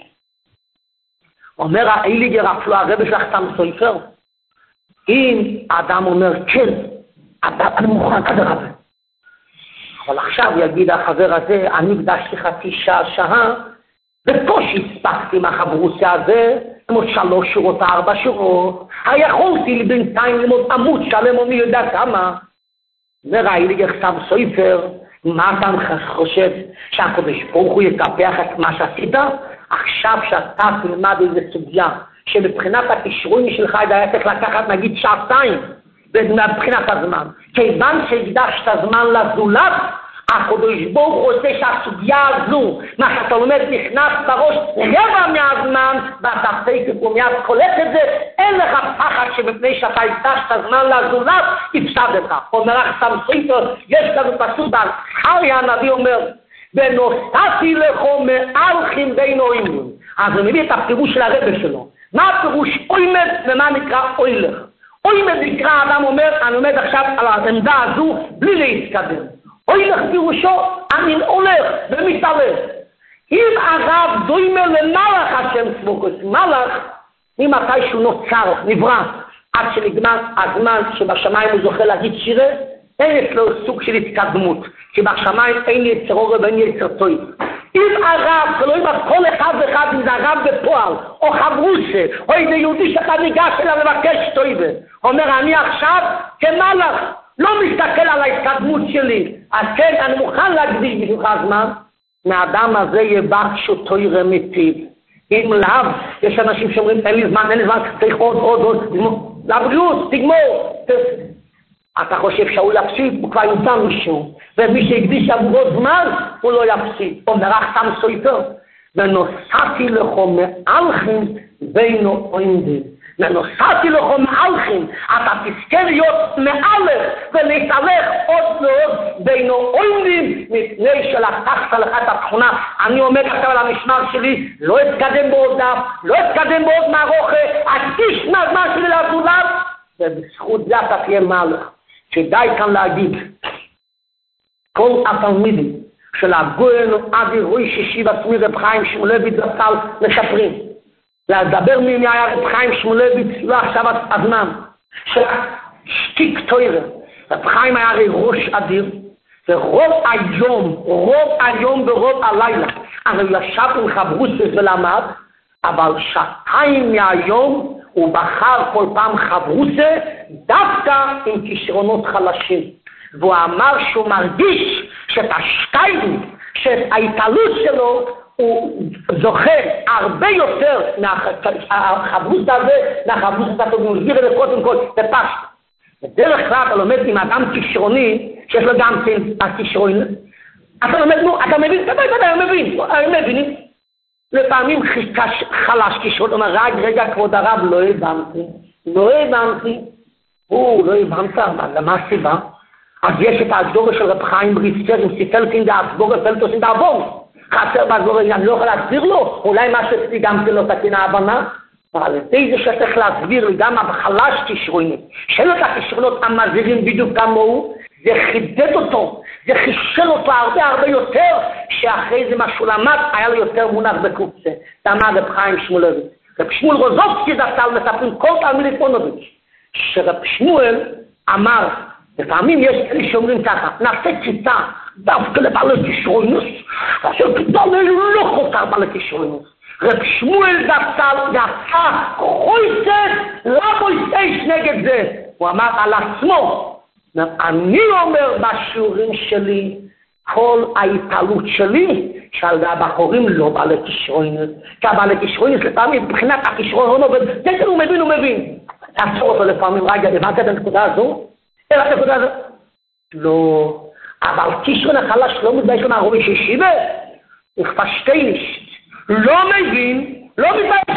אומר האיליגר אפילו הרב של חתם סופר, אם האדם אומר כן, אני מוכן כזה חבר. אבל עכשיו יגיד החבר הזה, אני הקדשתי חצי שעה, בקושי הספקתי מהחברוסיה הזה, ללמוד 3 שורות, 4 שורות, יכולתי בינתיים ללמוד עמוד שלם או מי יודע כמה. אומר האיליגר חתם סופר, מה אתה חושב שהקדוש ברוך הוא יקפח את מה שעשית? עכשיו שאתה תלמד איזו סוגיה שבבחינת הכישורים שלך היה צריך לקחת נגיד 2 מבחינת הזמן, כיוון שהקדשת הזמן לזולת, הקדוש ברוך הוא עושה שהסוגיה הזו, מה שאתה לומד נכנס בראש רבע מהזמן, ואתה תקף ומיד קולט את זה, אין לך פחד שמפני שאתה הקדשת הזמן לזולת, הפסדת. אומר חתם סופר, יש לנו פסוק בזכריה הנביא אומר, ונוסעתי לכו מאלכים בין אוימים. אז הוא מביא את הפירוש של הרב שלו. מה הפירוש אוימד ומה נקרא אוילך? אוימד נקרא, האדם אומר, אני עומד עכשיו על העמדה הזו בלי להתקדם. אוילך פירושו, אני הולך ומתעלך. אם הרב דומה למלאך השם צבוקות, מלאך, ממתי שהוא נוצר, נברא, עד שנגמר הזמן שבשמיים הוא זוכה להגיד שירה, אין אצלו סוג של התקדמות, כי בשמיים אין יצר אור ואין יצר טוב. אם הרב, ולא אם כל אחד ואחד, אם זה הרב בפועל, או חברוסה, או איזה יהודי שאתה ניגש אליו לבקש טובה, אומר, אני עכשיו כמלאך, לא מסתכל על ההתקדמות שלי, אז כן, אני מוכן להקדיש בשבילך הזמן, מהאדם הזה יבקשו תורה מפיו. אם לאו, יש אנשים שאומרים, אין לי זמן, צריך עוד, לבריאות, תגמור. אתה חושב שהוא יפסיד, הוא כבר נותן מישהו, ומי שהקדיש עבורו זמן, הוא לא יפסיד. אומר אחתם סויטר, ונוסעתי לכו מאלכם בינו עומדים. ונוסעתי לכו מאלכם, אתה תזכה להיות מאלך, ולהתהלך עוד ועוד בינו עומדים, מפני שלקחת לך את התכונה. אני עומד עכשיו על המשמר שלי, לא אתקדם בעוד דף, לא אתקדם בעוד מערוכה, אקדיש מהזמן שלי לעבודיו, ובזכות זה אתה תהיה מלך. כדאי כאן להגיד, כל התלמידים של הגויין אבי ראש ישיבה עצמי רב חיים שמואלביץ זצ"ל מספרים, לדבר מי היה רב חיים שמואלביץ, לא עכשיו הזמן, שתיק תורה. רב חיים היה הרי ראש אדיר, ורוב היום ורוב הלילה, הרי ישב עם חברוסס ולמד, אבל שעתיים מהיום הוא בחר כל פעם חברוסה דווקא עם כישרונות חלשים. והוא אמר שהוא מרגיש שאת השטיילים, שאת ההתעלות שלו, הוא זוכה הרבה יותר מהחברוס הזה, מהחברוס הזה, הוא מסביר את זה קודם כל בפשט. בדרך כלל אתה לומד עם אדם כישרוני, שיש לו גם הכישרוני, אתה לומד, אתה מבין? אני מבין. לפעמים חלש כישרון, אומר, רגע, כבוד הרב, לא הבנתי. הוא לא הבנת, למה הסיבה? אז יש את האסגורה של רב חיים בריסקר, עם סיפלקין דאסגורה פלטוסין דאבון. חסר באסגורה, אני לא יכול להסביר לו, אולי מה שצלי גם לא תקינה הבנה. אבל זה שצריך להסביר לי גם החלש כישרוני, שאין לו את הכישרונות המזהירים בדיוק כמוהו, זה חידד אותו, זה חישל אותו הרבה יותר, שאחרי זה מה שהוא למד, היה לו יותר מונח בקופצה. תאמר רב חיים שמואלביץ. רב שמואל רוזובסקי זצ"ל מספרים כל תלמיד פונוביץ', שרב שמואל אמר, לפעמים יש כאלה שאומרים ככה, נעשה כיתה דווקא לבעלי כישרונוס, נעשה כיתה לא חותר בעלי כישרונוס. רב שמואל זצ"ל יצא חויסס, למה יסייש נגד זה? הוא אמר על עצמו, אני אומר בשיעורים שלי, כל ההתעלות שלי, שעל הבחורים לא בעלי כישרונוס, כי הבעלי כישרונוס לפעמים מבחינת הכישרון לא עובד, כן הוא מבין. תעצור אותו לפעמים, רגע, הבנת את הנקודה הזו? איך הנקודה הזו? לא, אבל כישרון החלש לא מתבייש מהרובי שישיבה, וכפשטייניש, לא מבין, לא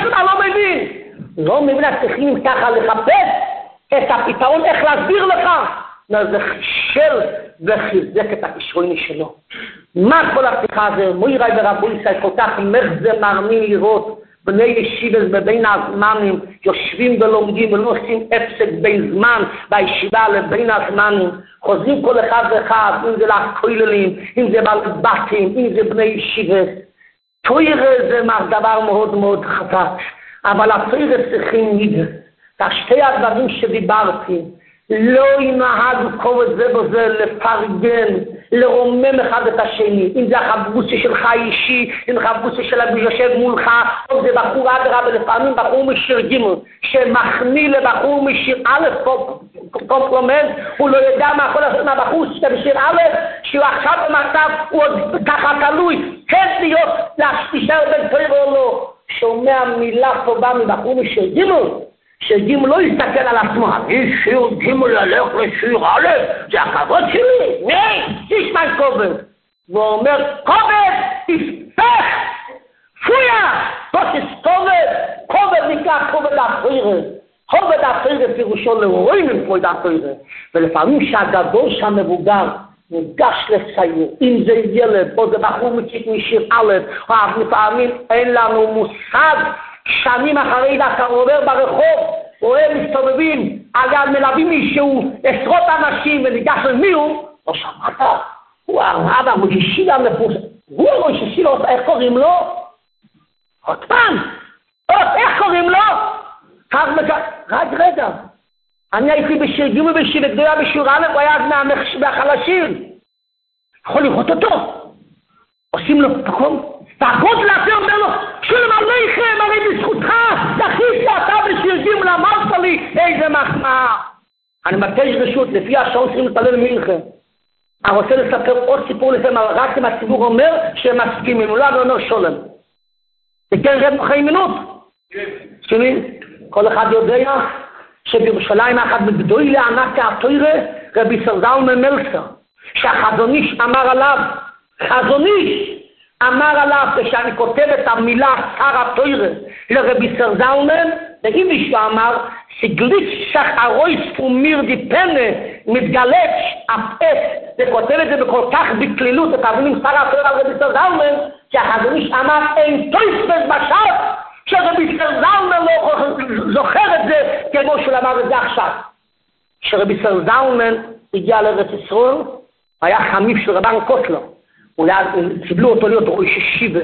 מבין, צריכים ככה לחפש את הפתרון, איך להסביר לך, זה חישל וחיזק את הכישרוני שלו. מה כל השיחה הזה? מויראי ורבו ישראל כל כך מחזה מרמין לראות בני ישיבה בבין הזמנים יושבים ולומדים ולא עושים הפסק בין זמן בישיבה לבין הזמנים, חוזרים כל אחד ואחד, אם זה לכוללים, אם זה בתים, אם זה בני ישיבה. תוירה זה דבר מאוד מאוד חזק, אבל התוירה צריכים מידה. שתי הדברים שדיברתי, לא ינהגו כובד זה בזה לפרגן, לרומם אחד את השני, אם זה החבוסי שלך אישי, אם זה החבוסי של יושב מולך, או זה בחור אדרה, ולפעמים בחור משיר ג' שמחמיא לבחור משיר א' קומפלומנט, הוא לא ידע מה יכול לעשות מהבחור שבשיר א', שהוא עכשיו במצב, הוא עוד ככה תלוי, כן להיות להשתישר בין תוירה או לא, שומע מילה טובה מבחור משיר ג' שג' לא יסתכל על עצמו, אני שיר ג' ללך לשיר א', זה הכבוד שלי, תשמע כובד. והוא אומר, כובד, תספך, פויה, תוסס כובד נקרא כובד האחרירה. כובד האחרירה פירושו להורים עם כובד האחרירה. ולפעמים שהגדול שהמבוגר ניגש לסייר, אם זה ילד, או זה בחור מציק משיר א', או לפעמים אין לנו מושג, שנים אחרי אתה עובר ברחוב, רואה מסתובבים, אגב מלווים מישהו, עשרות אנשים, וניגש למי הוא? לא שמעת, הוא הרב המגישי המפורסם, הוא המגישי, איך קוראים לו? עוד פעם, איך קוראים לו? רגע, אני הייתי בשיר ג' ובשיר גדולה בשיר א', הוא היה מהחלשים, יכול לראות אותו. עושים לו מקום, והגוד לאתה אומר לו, שולם עליכם, הרי בזכותך, זכיתי אתה ושיודעים למדת לי איזה מחמאה. אני מבקש רשות, לפי השעון צריכים להתפלל מנחה. אני רוצה לספר עוד סיפור לפעמים, אבל רק אם הציבור אומר שהם מסכימים, אולי אני אומר שולם. וכן רב חיים מינות. שומעים? כל אחד יודע שבירושלים אחד מגדולי ענק התורה, רבי זלמן מלצר, שהחזון איש אמר עליו, חזון איש אמר עליו, כשאני כותב את המילה שר התורה לרבי זלמן, ואיביש אמר, סגליץ שחרויס פומיר דיפנה, מתגלץ אפס, וכותב את זה בכל כך בכלילות, ותבינים שר התורה על רבי זלמן, שהחזון איש אמר, אין טויספס בשעת, שרבי זלמן לא זוכר את זה כמו שהוא אמר את זה עכשיו. כשרבי זלמן הגיע לארץ ישראל, היה חמיף של רבן קוטלר, קיבלו אותו להיות ראש ישיבה.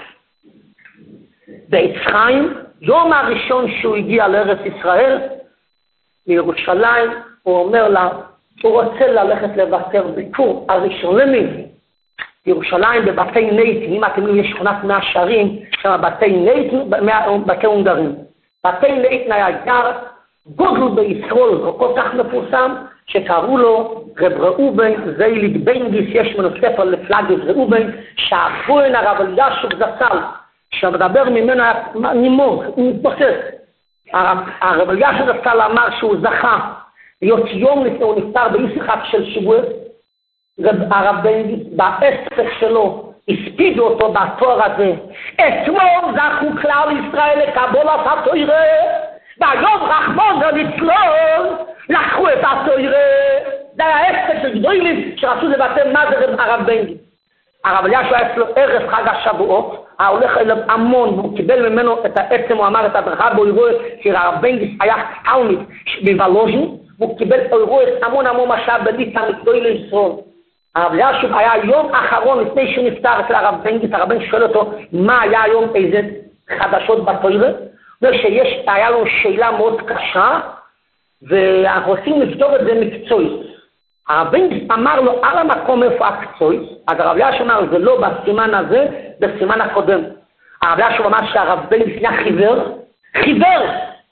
בעץ חיים, יום הראשון שהוא הגיע לארץ ישראל, מירושלים, הוא אומר לה, הוא רוצה ללכת לבקר ביקור הראשון למי. בירושלים בבתי נייטים, אם אתם יודעים, יש שכונת 100 שערים, שם בתי נייטים, בתי הונגרים. בתי נייטים היה גר, גודל בישראל, הוא כל כך מפורסם, שקראו לו רב ראובן זייליג בנגיס, יש ממנו ספר לפלגת ראובן, שהפוען הרב אלישיב זצ"ל, שמדבר ממנו נימוג, הוא מתפוצץ. הרב אלישיב זצ"ל אמר שהוא זכה, להיות יום לפני, הוא נפטר באיסחת של שבועות, הרב בנגיס, בעסק שלו, הספידו אותו בתואר הזה. אתמול זכו כלל ישראל לקבולת התורה, והיום רחמון ונצלול לקחו את התורה. זה היה העסק של גדולים שרצו לבטל מה זה הרב בנגיס. הרב אלישיב היה אצלו ערב חג השבועות, הולך אליו המון, והוא קיבל ממנו את העצם, הוא אמר את הדרכה בו, הוא רואה שהרב בנגיס היה תלמיד בוולוז'ין, והוא קיבל המון משאב בליטא מגדולי לישראל. הרב אלישיב היה יום אחרון לפני שהוא נפטר אצל הרב בנגיס, הרב בנגיס שואל אותו מה היה היום איזה חדשות בתורה, היה לו שאלה מאוד קשה, ואנחנו רוצים לפתור את זה מקצועית. הרב בנגיס אמר לו על המקום איפה הקצועית, אז הרב אלישיב אמר זה לא בסימן הזה, בסימן הקודם. הרב אלישיב אמר שהרב בנגיס היה חיוור.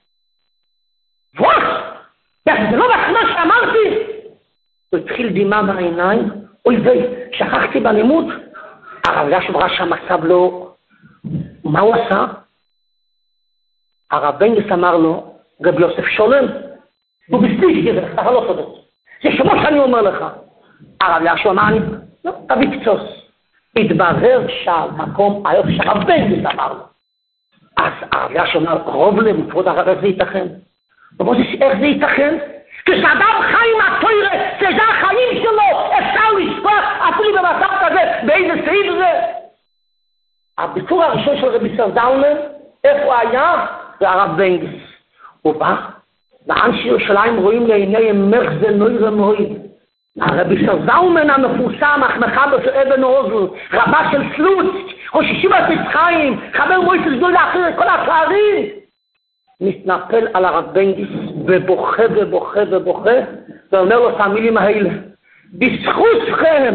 וואו! זה לא מה שאמרתי! הוא התחיל דמעה בעיניים, אוי ויי, שכחתי בלימוד. הרב אלישיב ראה שהמצב לא... מה הוא עשה? הרב בנגיס אמר לו, רב יוסף שולם, הוא בסליש גזר, אתה לא צודק. זה כמו שאני אומר לך. הרב אלישיב אמר, לא, תביא קצוס. התברר שהמקום היה שהרב בנגיס אמר לו. אז הרב אלישיב אמר, רוב למפרות הרב, איך זה ייתכן? איך זה ייתכן? כשאדם חי עם התורה, שזה החיים שלו, אפשר לשפוח אפילו במצב כזה, באיזה סעיד זה? הביקור הראשון של רבי זלמן, איפה היה? זה הרב בנגיס. הוא בא, ואנשי ירושלים רואים לעיניהם מחזה נויר מועיד. הרבי זלמן המפורסם, מחמד של אבן עוזר, רבה של סלוץ, ראש ישיבת חיים, חבר מועצת גדול לאחר כל התארים. מתנפל על הרב בנגיס ובוכה, ואומר לו את המילים האלה, בזכותכם,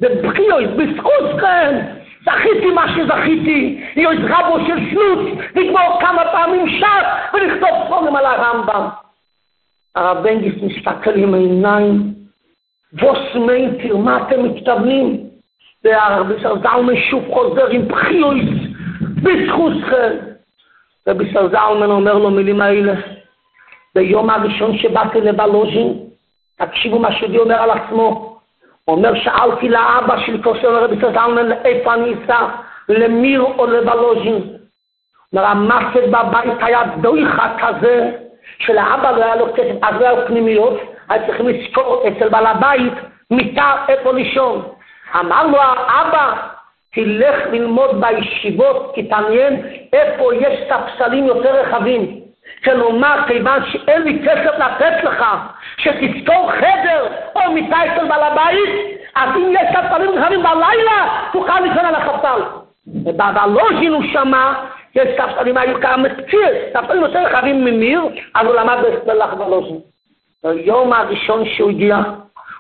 בזכותכם, זכיתי מה שזכיתי, להיות רבו של סלוץ, לגמור כמה פעמים ש"ס ולכתוב ספרים על הרמב"ם. הרב בנגיס מסתכל עם העיניים, וסמי, מה אתם מתכוונים? והרבי זלמן שוב חוזר עם בחיוס, בזכותכם. רבי זלמן אומר לו מילים האלה, ביום הראשון שבאתי לבלוז'ין, תקשיבו מה שיהודי אומר על עצמו, הוא אומר, שאלתי לאבא של כוסר רבי זלמן, איפה אני אסע, למיר או לבלוז'ין. אומר, המסד בבית היה דויחה כזה, שלאבא לא היה לו כסף, אז לא היה פנימיות, היה צריכים לזכור אצל בעל הבית, מיטה איפה לישון. אמר לו האבא, תלך ללמוד בישיבות, תתעניין איפה יש ספסלים יותר רחבים. כלומר, כיוון שאין לי כסף לתת לך, שתזכור חדר או מיטה אצל בעל הבית, אז אם יש ספסלים רחבים בלילה, תוכל לישון על הספסל. ובלוז'ין הוא שמע, יש ספסלים היו כמה מציר, ספסלים יותר רחבים ממיר, אז הוא למד ללך בלוז'ין. ביום הראשון שהוא הגיע,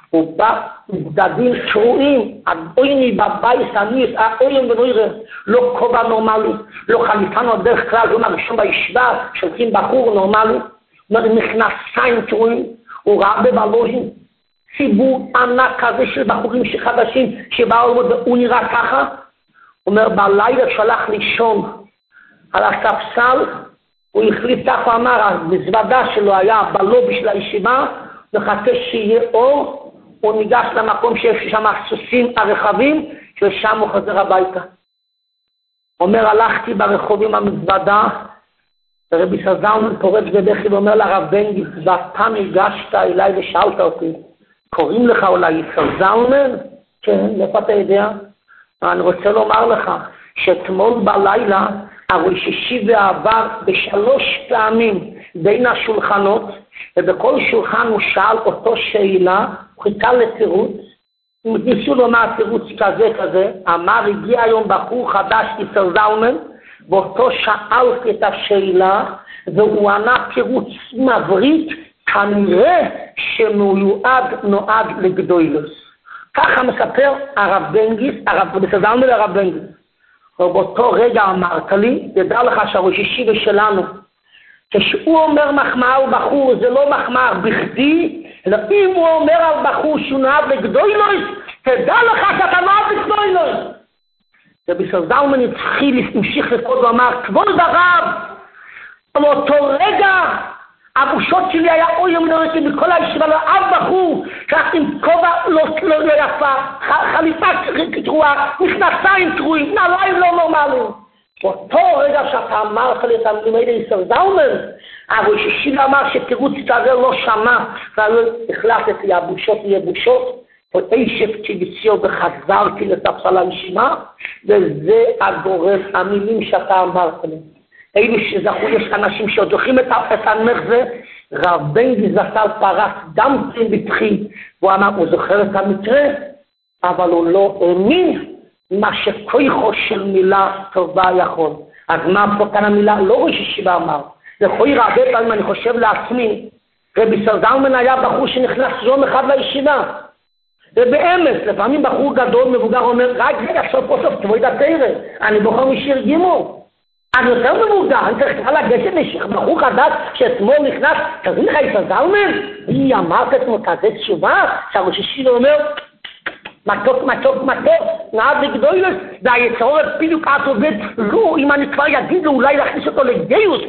הוא בא בגדים קרועים, הדויני בבית סניס, האוים ונוירה, לא כובע נורמלי, לא חליפנו דרך כלל, יום הראשון בישיבה, שולחים בחור נורמלי, מכנסיים קרועים, הוא ראה בבלוז'ין, ציבור ענק כזה של בחורים חדשים שבאו והוא נראה ככה, הוא אומר, בלילה שלח לישון על הספסל, הוא החליט ככה, אמר, המזוודה שלו היה בלובי של הישיבה, וחכה שיהיה אור, הוא ניגש למקום שיש שם הסוסים הרחבים, ושם הוא חזר הביתה. אומר, הלכתי ברחובים המזוודה, ורבי סזלמן פורץ בבכי ואומר לרב בנגיס, ואתה ניגשת אליי ושאלת אותי, קוראים לך אולי סזלמן? כן, איפה אתה יודע? אני רוצה לומר לך, שאתמול בלילה, הראש שישי ועבר בשלוש פעמים בין השולחנות, ובכל שולחן הוא שאל אותו שאלה, הוא חיכה לתירוץ, ניסו לומר תירוץ כזה, אמר, הגיע היום בחור חדש איסר זלמן, ואותו שאלתי את השאלה, והוא ענה תירוץ מבריק, כנראה נועד לגדולוס. ככה מספר הרב בנגיס, איסר זלמן לרב בנגיס. ובאותו רגע אמרת לי, ידע לך שהראש שישי שלנו, כשהוא אומר מחמאה על בחור, זה לא מחמאה בכדי, אלא אם הוא אומר על בחור שהוא נועד לגדולוס, תדע לך שאתה נועד לגדולוס. ובסדר זלמן המשיך לקרוא ואמר, כבוד הרב, על אותו רגע, הבושות שלי היה אוי מנורתי בכל הישיבה, לא אף בחור, כך עם כובע לא יפה, חליפה קרועה, מכנסיים קרועים, נעליים לא נורמליים. באותו רגע שאתה אמרת לי את המילים האלה איסר זלמן, הראש שישי אמר שתירוץ כזה לא שמע, והחלטתי הבושות יהיה בושות, ואישב קיבציו וחזרתי לספסל הישיבה, וזה הגורם, המילים שאתה אמרת לי. אלו שזכו, יש אנשים שעוד זוכרים את המחזה, רב בנגיס זצ"ל פרץ דם בתחי, והוא אמר, הוא זוכר את המקרה, אבל הוא לא האמין מה שכוחו של מילה טובה יכול. אז מה פה כאן המילה? לא ראש ישיבה אמר. לכוי הרבה פעמים אני חושב לעצמי, רבי סזלמן היה בחור שנכנס יום אחד לישיבה, ובאמץ, לפעמים בחור גדול מבוגר אומר, רק זה עכשיו פה סוף, תבואי דתירה, אני בוחר משיר גימו. אני יותר מבוגר, אני צריך לגשת לשיר בחור חדש שאתמול נכנס, תזמין לך איסר זלמן? היא אמרת אתמול כזה תשובה, שהראש שישי אומר, מתוק, נעד לגדולוס, והיצרות בדיוק את עובד, לא, אם אני כבר יגיד לו, אולי להכניס אותו לגיוס,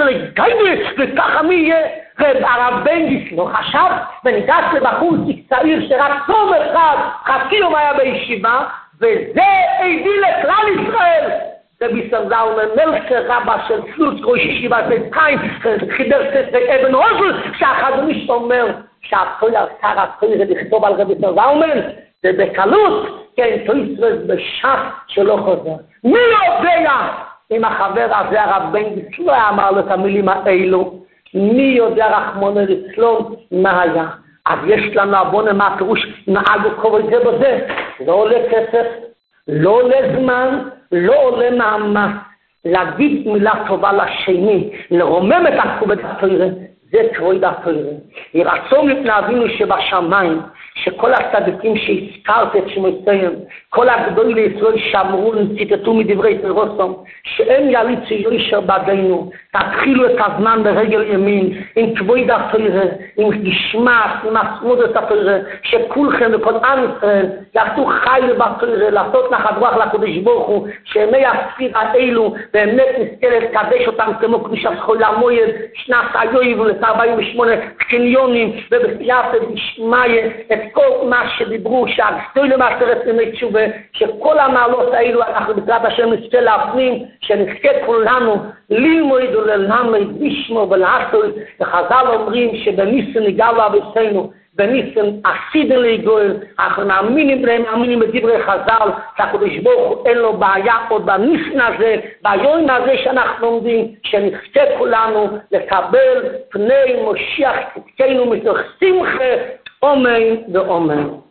וככה מי יהיה? הרב בנגיס לא חשב, וניגש לבחור צעיר שרק טוב אחד, חצי יום היה בישיבה, וזה הביא לכלל ישראל. וביסר זלמן מלכר רבה של פלוץ ראש ישיבה בינתיים, חיבר ספר אבן עוזר, שהחזוניש אומר שהכל שר הכל זה לכתוב על רבי ביסר זלמן, ובקלות, כן, תויסרס בשף שלא חוזר. מי יודע אם החבר הזה הרב בנגיס לא אמר לו את המילים האלו, מי יודע רחמנא ליצלן מה היה? אז יש לנו הבונה מה הפירוש נהגו כל זה בזה, לא עולה כסף, לא עולה זמן, לא עולה מאמץ, להגיד מילה טובה לשני, לרומם את הכובד התורה, זה כבוד התורה. ירצון מפני אבינו שבשמיים, שכל הצדיקים שהזכרת את שמותיהם, כל הגדולים לישראל שאמרו וציטטו מדברי תורתם, שהם יליצו יושר בעדינו, תתחילו את הזמן ברגל ימין, עם כבוד התורה, עם גשמת, עם עצמות התורה, שכולכם וכל עם ישראל יעשו חיל בתורה, לעשות נחת רוח לקדוש ברוך הוא, שימי הספירה האלו באמת נזכה לקדש אותם כמו קדושת חול המועד, שנת היובל, את 48 קניונים, ובסייעתא דשמיא, את כל מה שדיברו, שהגדול למעשרת ימי תשובה, שכל המעלות האלו אנחנו בעזרת השם נזכה להפנים, שנזכה כולנו ללמוד וללמד בשמו ולעשות, וחז"ל אומרים שבניסן נגאלו אבותינו, בניסן עשידן לגאול, אנחנו מאמינים בדברי חז"ל, שהקדוש ברוך הוא אין לו בעיה עוד בניסן הזה, ביום הזה שאנחנו לומדים, שנזכה כולנו לקבל פני משיח צדקנו מתוך שמחה, אמן ואמן.